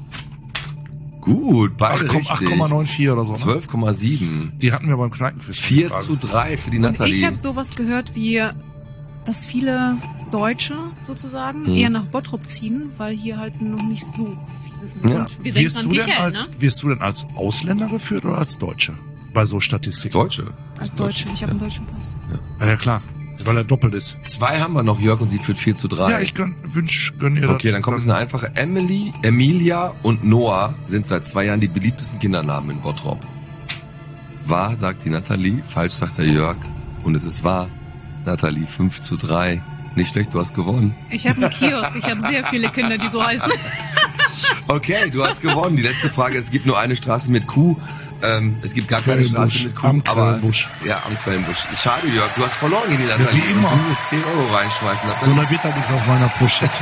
Gut, beide richtig. 8,94 oder so. Ne? 12,7. Die hatten wir beim Kneipenquiz. 4:3 für die Nathalie. Und ich habe sowas gehört wie, dass viele Deutsche sozusagen eher nach Bottrop ziehen, weil hier halt noch nicht so viele sind. Ja. Und wir denken an Kichel, ne? Wirst du denn als Ausländer geführt oder als Deutsche? Bei so Statistiken. Deutsche. Als Deutsche. Ich habe einen deutschen Pass. Ja, klar. Weil er doppelt ist. 2 haben wir noch, Jörg, und sie führt 4:3. Ja, ich gönn ihr das. Okay, dann kommt es eine einfache. Emilia und Noah sind seit 2 Jahren die beliebtesten Kindernamen in Bottrop. Wahr, sagt die Nathalie, falsch sagt der Jörg. Und es ist wahr. Nathalie, 5:3. Nicht schlecht, du hast gewonnen. Ich habe einen Kiosk, ich habe sehr viele Kinder, die so heißen. Okay, du hast gewonnen. Die letzte Frage, es gibt nur eine Straße mit Q. Es gibt gar keine Straße mit Q, am aber Quellenbusch. Ja, am Quellenbusch. Schade, Jörg, du hast verloren gegen die Nathalie. Wie immer. Du musst 10 Euro reinschmeißen. So lange wird da nichts auf meiner Pochette.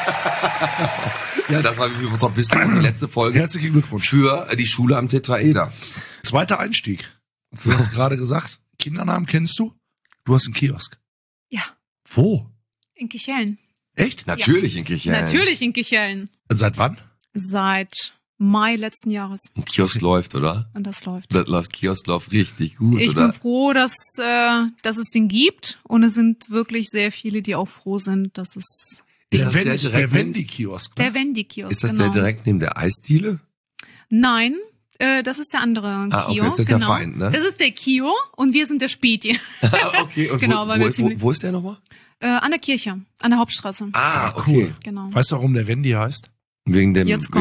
Ja, das war wie viel bist du die letzte Folge. Herzlichen Glückwunsch. Für die Schule am Tetraeder. Zweiter Einstieg. Du hast gerade gesagt, Kindernamen kennst du? Du hast einen Kiosk. Ja. Wo? In Kichellen. Echt? Natürlich in Kichellen. Natürlich in Kichellen. Seit wann? Seit Mai letzten Jahres. Und Kiosk läuft, oder? Und das läuft. Kiosk läuft richtig gut, ich oder? bin froh, dass es den gibt. Und es sind wirklich sehr viele, die auch froh sind, dass es... Ist das der Wendy-Kiosk? Der Wendy-Kiosk, Ist das genau. der direkt neben der Eisdiele? Nein, das ist der andere Kio. Okay, das ist der Feind, ne? Das ist der Kio und wir sind der Späti. Okay, und genau, wo ist der nochmal? An der Kirche, an der Hauptstraße. Ah, okay. Genau. Weißt du, warum der Wendy heißt? Wegen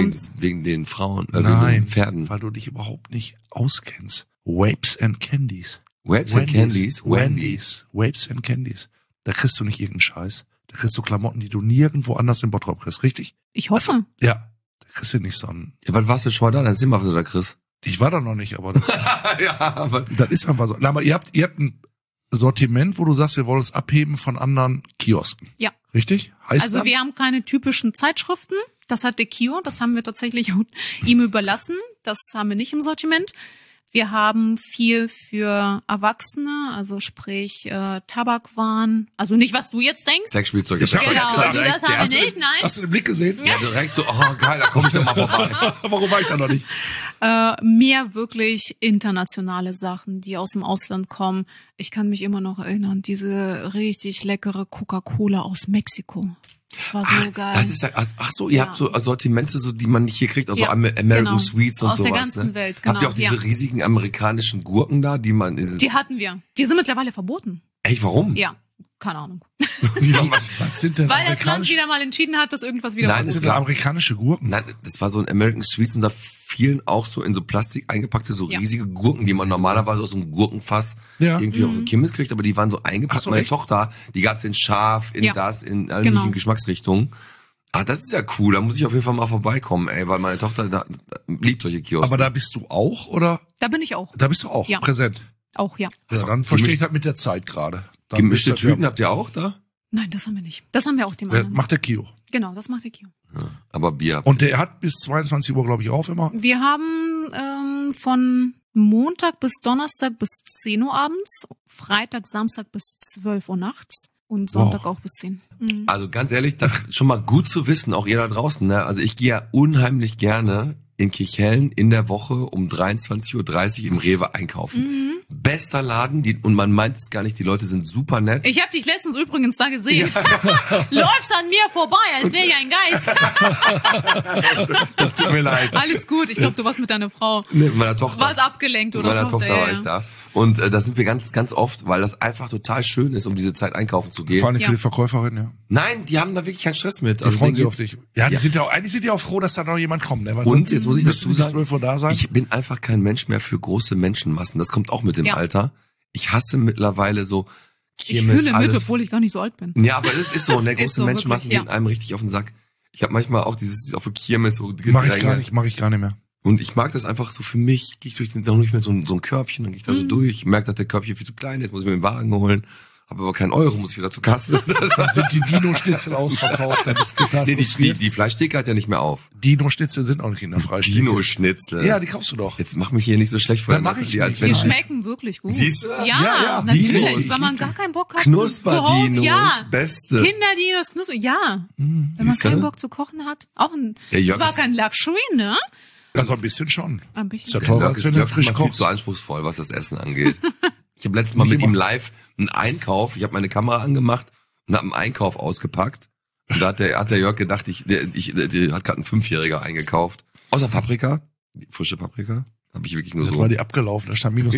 den Frauen, Nein, wegen den Pferden. weil du dich überhaupt nicht auskennst. Vapes and Candies. Vapes and Candies? Wendy's. Vapes and Candies. Da kriegst du nicht irgendeinen Scheiß. Da kriegst du Klamotten, die du nirgendwo anders in Bottrop kriegst, richtig? Ich hoffe. Also, ja. Da kriegst du nicht so einen... Ja, was warst du schon mal da? Dann sind wir wieder, Chris. Ich war da noch nicht, aber... Ja, aber... Das ist einfach so. Na, aber ihr habt ein Sortiment, wo du sagst, wir wollen es abheben von anderen Kiosken. Ja. Richtig? Heißt also dann? wir haben keine typischen Zeitschriften. Das hat der Kio, das haben wir tatsächlich ihm überlassen. Das haben wir nicht im Sortiment. Wir haben viel für Erwachsene, also sprich Tabakwaren. Also nicht, was du jetzt denkst. Sexspielzeug. Genau, also das haben wir nicht, nein. Hast du den Blick gesehen? Ja, direkt so, oh geil, da komme ich doch mal vorbei. Warum war ich da noch nicht? Mehr wirklich internationale Sachen, die aus dem Ausland kommen. Ich kann mich immer noch erinnern, diese richtig leckere Coca-Cola aus Mexiko. Das war so geil. Das ist ja, ach so, ihr habt so Sortimente, so, die man nicht hier kriegt, also American genau. Sweets und aus sowas. Aus der ganzen ne? Welt, genau. Habt ihr auch diese riesigen amerikanischen Gurken da, die man... Die hatten wir. Die sind mittlerweile verboten. Echt, warum? Ja, keine Ahnung. Was sind denn Weil das Land wieder mal entschieden hat, dass irgendwas wieder verboten sind. Amerikanische Gurken? Nein, das war so ein American Sweets und da fielen auch so in so Plastik eingepackte, so riesige Gurken, die man normalerweise aus so einem Gurkenfass irgendwie auf den Kimmis kriegt, aber die waren so eingepackt. So, meine echt? Tochter, die gab's in scharf, in das, in allen möglichen Geschmacksrichtungen. Ah, das ist ja cool, da muss ich auf jeden Fall mal vorbeikommen, ey, weil meine Tochter liebt solche Kioske. Aber da bist du auch, oder? Da bin ich auch. Da bist du auch präsent? Auch, ja. Ja, dann verstehe ich halt mit der Zeit gerade. Gemischte Tüten habt ihr auch da? Nein, das haben wir nicht. Das haben wir auch dem anderen. Macht der Kio. Genau, das macht der Kio. Ja, aber Bier. Und der hat bis 22 Uhr, glaube ich, auf immer? Wir haben von Montag bis Donnerstag bis 10 Uhr abends, Freitag, Samstag bis 12 Uhr nachts und Sonntag auch bis 10. Mhm. Also ganz ehrlich, das ist schon mal gut zu wissen, auch ihr da draußen. Ne? Also ich gehe ja unheimlich gerne in Kichellen in der Woche um 23:30 Uhr im Rewe einkaufen. Mhm. Bester Laden, und man meint es gar nicht, die Leute sind super nett. Ich habe dich letztens übrigens da gesehen. Läufst an mir vorbei, als wäre ich ein Geist. Das tut mir leid. Alles gut, ich glaube, du warst mit deiner Frau. Nee, meiner Tochter. Warst abgelenkt oder so. Meiner Tochter war ich da. Und da sind wir ganz, ganz oft, weil das einfach total schön ist, um diese Zeit einkaufen zu gehen. Vor allem für die Verkäuferin, ja. Nein, die haben da wirklich keinen Stress mit. Die freuen sich auf dich. Ja, eigentlich sind die auch froh, dass da noch jemand kommt. Ne? Weil und jetzt muss ich dazu sagen, 12 Uhr da sein. Ich bin einfach kein Mensch mehr für große Menschenmassen. Das kommt auch mit dem Alter. Ich hasse mittlerweile so Kirmes, ich fühle mit, obwohl ich gar nicht so alt bin. Ja, aber das ist so, ne? Große so, Menschenmassen wirklich, gehen einem richtig auf den Sack. Ich habe manchmal auch dieses auf der Kirmes so Mach ich gar nicht mehr. Und ich mag das einfach so für mich. Gehe ich durch dann nicht mehr so ein Körbchen, dann gehe ich da so durch. Ich merke, dass der Körbchen viel zu klein ist, muss ich mir den Wagen holen. habe aber keinen Euro, muss ich wieder zur Kasse. Dann sind die Dino-Schnitzel ausverkauft, dann bist du total frustriert. Die Fleischtheke hat ja nicht mehr auf. Dino-Schnitzel sind auch nicht in der Freischnecke. Dino-Schnitzel. Ja, die kaufst du doch. Jetzt mach mich hier nicht so schlecht vor. Dann mach ich nicht. Die schmecken wirklich gut. Siehst du? Ja, natürlich. Dinos. Wenn man gar keinen Bock hat Knusperdinos, ja. Beste. Kinderdinos, ja. Wenn man Siehst du? keinen Bock zu kochen hat, auch ein, Ja, Jörg zwar ist- kein Luxury, ne? Also ein bisschen schon. Ein bisschen. Ist ja Der teurer, Jörg als ist wenn du Jörg ist frisch immer viel kochst. zu anspruchsvoll, was das Essen angeht. Ich habe letztes Mal Nicht mit ihm immer. live einen Einkauf, ich habe meine Kamera angemacht und habe einen Einkauf ausgepackt. Und da hat der Jörg gedacht, der hat gerade ein 5-Jähriger eingekauft. Außer Paprika, die frische Paprika, habe ich wirklich nur Das so. war die abgelaufen, da stand minus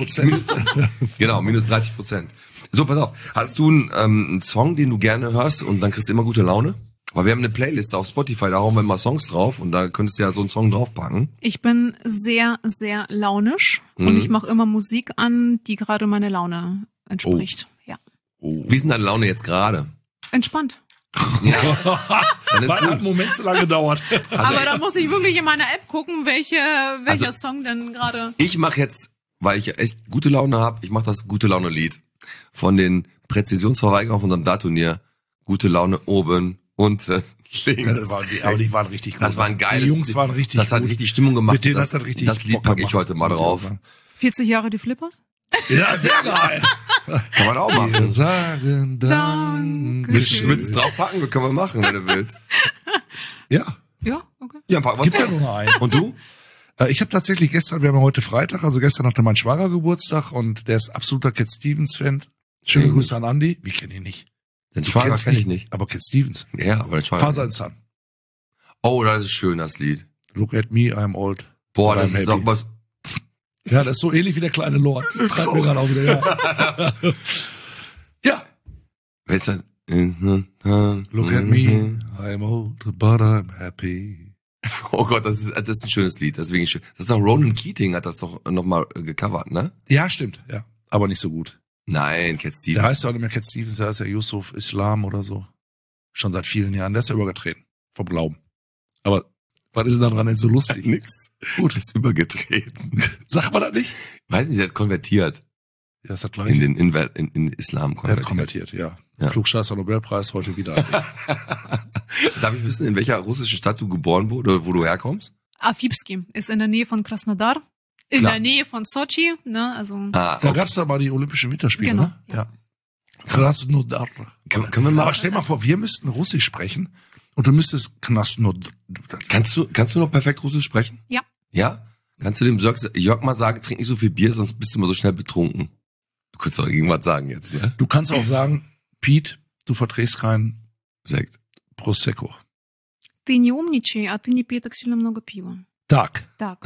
30%. Genau, minus 30%. So, pass auf. Hast du einen Song, den du gerne hörst und dann kriegst du immer gute Laune? Weil wir haben eine Playlist auf Spotify, da hauen wir mal Songs drauf und da könntest du ja so einen Song draufpacken. Ich bin sehr, sehr launisch und ich mache immer Musik an, die gerade meine Laune entspricht. Ja. Wie ist denn deine Laune jetzt gerade? Entspannt. Ja. Dann ist Weil hat einen gut. Moment zu lange gedauert. Aber da muss ich wirklich in meiner App gucken, welcher Also- Song denn gerade. Ich mache jetzt, weil ich echt gute Laune habe, ich mache das gute Laune-Lied von den Präzisionsverweigerern auf unserem Dartturnier. Gute Laune oben, unten, links. Aber die waren richtig gut. Das war ein geiles Die Jungs waren richtig Das hat gut. richtig Stimmung gemacht. Mit denen das, hat das richtig das Lied Bock packe ich gemacht, heute mal muss ich drauf. sagen. 40 Jahre die Flippers? Ja, sehr geil. Kann man auch Wir machen. sagen Danke. Willst du es draufpacken? Das können wir machen, wenn du willst. Ja, Ja, okay. Ja, pack was gibt ja drauf. nur noch einen. Und du? Ich habe tatsächlich gestern, wir haben ja heute Freitag, also gestern hatte mein Schwager Geburtstag und der ist absoluter Cat Stevens-Fan. Schöne Mhm. Grüße an Andi. Wir kennen ihn nicht. Den Du Schwager kennst kenn ich nicht. Aber Cat Stevens. Ja, aber den Schwager. Father and Son. Oh, das ist schön, das Lied. Look at me, I'm old. Boah, But das I'm ist doch happy. was. Ja, das ist so ähnlich wie der kleine Lord. Das treibt mir gerade auch wieder, ja. Ja. Wer ist das? Look at me, I'm old, but I'm happy. Oh Gott, das ist ein schönes Lied. Deswegen schön. Das ist doch Ronan Keating hat das doch nochmal gecovert, ne? Ja, stimmt, ja. Aber nicht so gut. Nein, Cat Der Stevens. heißt ja auch nicht mehr Cat Stevens, der heißt ja Yusuf Islam oder so. Schon seit vielen Jahren. Der ist ja übergetreten. Vom Glauben. Aber was ist denn daran denn so lustig? Nix. Gut. Ist übergetreten. Sagt man das nicht? Weiß nicht, der hat konvertiert. Ja, ist das gleich. In den Islam Der hat konvertiert. konvertiert, ja. Ja. Klugscheißer Nobelpreis heute wieder. Darf ich wissen, in welcher russischen Stadt du geboren wurde oder wo du herkommst? Afipski ist in der Nähe von Krasnodar, in Klar. der Nähe von Sochi, ne, also. Ah, Da okay. gab's da mal die Olympischen Winterspiele, Genau, ne? Ja. Krasnodar. Können wir mal, Aber stell mal vor, wir müssten Russisch sprechen und du müsstest Krasnodar. kannst du noch perfekt Russisch sprechen? Ja. Ja? Kannst du dem Jörg mal sagen, trink nicht so viel Bier, sonst bist du immer so schnell betrunken. Du kannst doch irgendwas sagen jetzt, ne? Du kannst auch sagen, Pete, du verträgst kein Sekt. Prosecco. Ты не умничай, а ты не пей так сильно много пива. Tag. Так,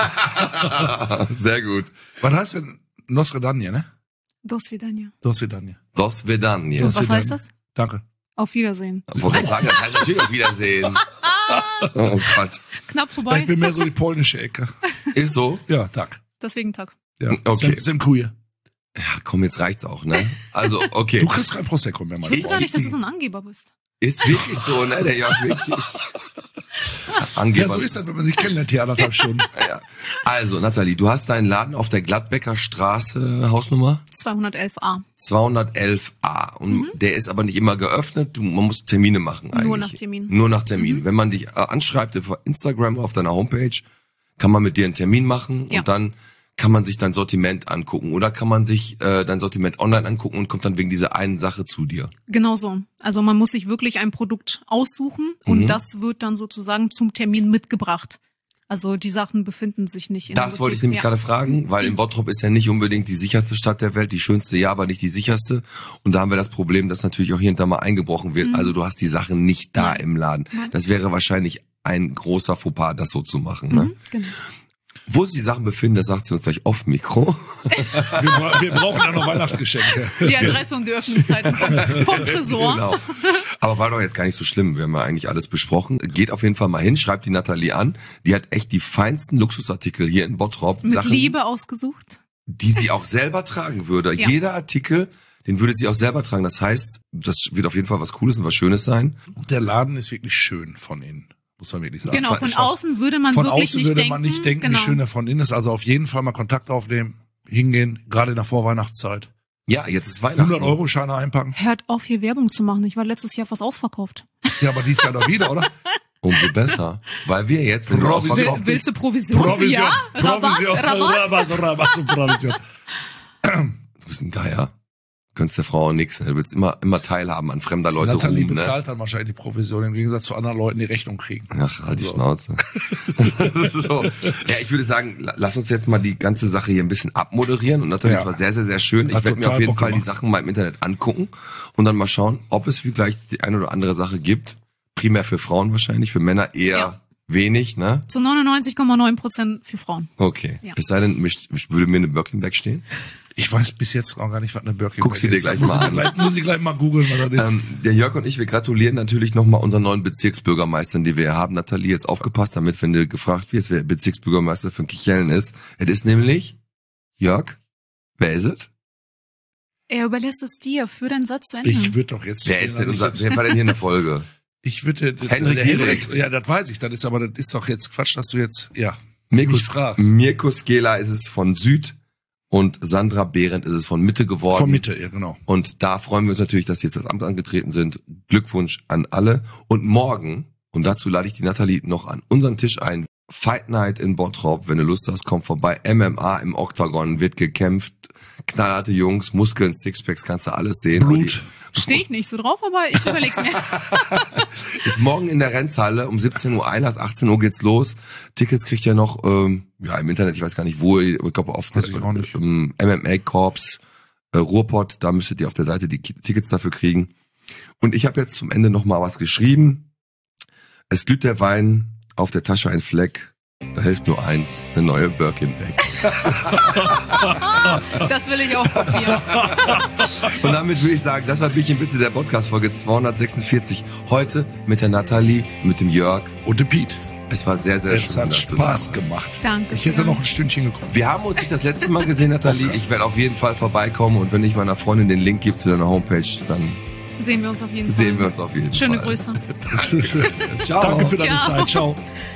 Sehr gut. Was heißt denn Nosredanje, ne? до свидания. Do свидания. Dos Vedanje. Dos- Was heißt Свидания. das? Danke. Auf Wiedersehen. Wollte ich sagen, das heißt natürlich auf Wiedersehen. Oh Gott. Knapp Ich vorbei. bin mehr so die polnische Ecke. Ist so? Ja, Tag. Deswegen Tag. Ja. Okay. Semkuje. Ja, komm, jetzt reicht's auch, ne? Also, okay. Du kriegst kein Prosecco mehr, Ich meine wusste Frau. gar nicht, dass du so ein Angeber bist. Ist wirklich so, ne? Der Jörg wirklich. Ja, Angeber. so ist das, wenn man sich kennenlernt, hier 1,5 Stunden. Ja. Also, Nathalie, du hast deinen Laden auf der Gladbecker Straße, Hausnummer 211a. 211a. Und der ist aber nicht immer geöffnet. Man muss Termine machen eigentlich. Nur nach Termin. Nur nach Termin. Wenn man dich anschreibt auf Instagram auf deiner Homepage, kann man mit dir einen Termin machen Ja. und dann kann man sich dein Sortiment angucken oder kann man sich dein Sortiment online angucken und kommt dann wegen dieser einen Sache zu dir. Genau so. Also man muss sich wirklich ein Produkt aussuchen und das wird dann sozusagen zum Termin mitgebracht. Also die Sachen befinden sich nicht in der Das wollte ich Boutique. nämlich Ja. gerade fragen, weil in Bottrop ist ja nicht unbedingt die sicherste Stadt der Welt, die schönste ja, aber nicht die sicherste. Und da haben wir das Problem, dass natürlich auch hier und da mal eingebrochen wird. Also du hast die Sachen nicht da im Laden. Nein. Das wäre wahrscheinlich ein großer Fauxpas, das so zu machen. Ne? Genau. Wo sich die Sachen befinden, das sagt sie uns gleich off Mikro. Wir brauchen ja noch Weihnachtsgeschenke. Die Adresse und die Öffnungszeiten vom Tresor. Genau. Aber war doch jetzt gar nicht so schlimm. Wir haben ja eigentlich alles besprochen. Geht auf jeden Fall mal hin, schreibt die Nathalie an. Die hat echt die feinsten Luxusartikel hier in Bottrop. Mit Sachen, Liebe ausgesucht. die sie auch selber tragen würde. Ja. Jeder Artikel, den würde sie auch selber tragen. Das heißt, das wird auf jeden Fall was Cooles und was Schönes sein. Und der Laden ist wirklich schön von innen. Muss man wirklich sagen. Genau, war- von ist auch- außen würde man Von wirklich außen nicht würde denken. man nicht denken, genau. wie schön er von innen ist. Also auf jeden Fall mal Kontakt aufnehmen, hingehen, gerade in der Vorweihnachtszeit. Ja, jetzt ist Weihnachten. 100-Euro-Scheine einpacken. Hört auf, hier Werbung zu machen. Ich war letztes Jahr fast ausverkauft. Ja, aber dies Jahr doch wieder, oder? Umso besser. Weil wir jetzt, wenn du ausverkauft bist... Willst du Provision? Provision. Ja? Provision. Rabatt und Provision. Du bist ein Geier. Du gönnst der Frau nichts. Du willst immer teilhaben an fremder Leute Nathalie Ruhm, bezahlt dann wahrscheinlich die Provision, im Gegensatz zu anderen Leuten, die Rechnung kriegen. Ach, halt die Schnauze. Das ist so. Ja, ich würde sagen, lass uns jetzt mal die ganze Sache hier ein bisschen abmoderieren. Und Nathalie, das war sehr, sehr, sehr schön. Ich werde mir auf jeden Fall die Sachen mal im Internet angucken und dann mal schauen, ob es vielleicht die eine oder andere Sache gibt. Primär für Frauen wahrscheinlich, für Männer eher wenig, ne? Zu 99,9% für Frauen. Okay. Ja. Es sei denn, würde mir eine Birkin Bag stehen? Ich weiß bis jetzt auch gar nicht, was eine Birkin Guck sie dir gleich mal an. Muss ich gleich mal googeln, was das ist. Der Jörg und ich, wir gratulieren natürlich nochmal unseren neuen Bezirksbürgermeistern, die wir haben. Nathalie, jetzt aufgepasst, damit, wenn du gefragt wirst, wer Bezirksbürgermeister von Kichellen ist. Es ist nämlich Jörg. Wer ist es? Er überlässt es dir, für deinen Satz zu Ende. Ich würde doch jetzt... Wer ist denn wer war denn hier in der Folge? Ich würde... Henrik. Ja, das weiß ich. Das ist doch jetzt Quatsch, dass du jetzt... Ja. Mirko Skela ist es von Süd. Und Sandra Behrendt ist es von Mitte geworden. Von Mitte, ja, genau. Und da freuen wir uns natürlich, dass sie jetzt das Amt angetreten sind. Glückwunsch an alle. Und morgen, und dazu lade ich die Nathalie noch an unseren Tisch ein, Fight Night in Bottrop. Wenn du Lust hast, komm vorbei. MMA im Oktagon, wird gekämpft. Knallharte Jungs, Muskeln, Sixpacks, kannst du alles sehen. Blut. Stehe ich nicht so drauf, aber ich überleg's mir. Ist morgen in der Rennhalle um 17 Uhr Einlass, 18 Uhr geht's los. Tickets kriegt ihr noch im Internet, ich weiß gar nicht wo, ich glaube auf MMA Corps Ruhrpott, da müsstet ihr auf der Seite die Tickets dafür kriegen. Und ich habe jetzt zum Ende noch mal was geschrieben. Es glüht der Wein, auf der Tasche ein Fleck. Da hilft nur eins, eine neue Birkin Bag. Das will ich auch probieren. Und damit würde ich sagen, das war Bierchen bitte der Podcast-Folge 246. Heute mit der Nathalie, mit dem Jörg und dem Piet. Es war sehr, sehr schön. Es hat Spaß gemacht. Danke. Ich hätte noch ein Stündchen gekommen. Wir haben uns nicht das letzte Mal gesehen, Nathalie. Ich werde auf jeden Fall vorbeikommen und wenn ich meiner Freundin den Link gebe zu deiner Homepage, dann sehen wir uns auf jeden Fall. Schöne Grüße. Ciao. Danke für deine Zeit. Ciao.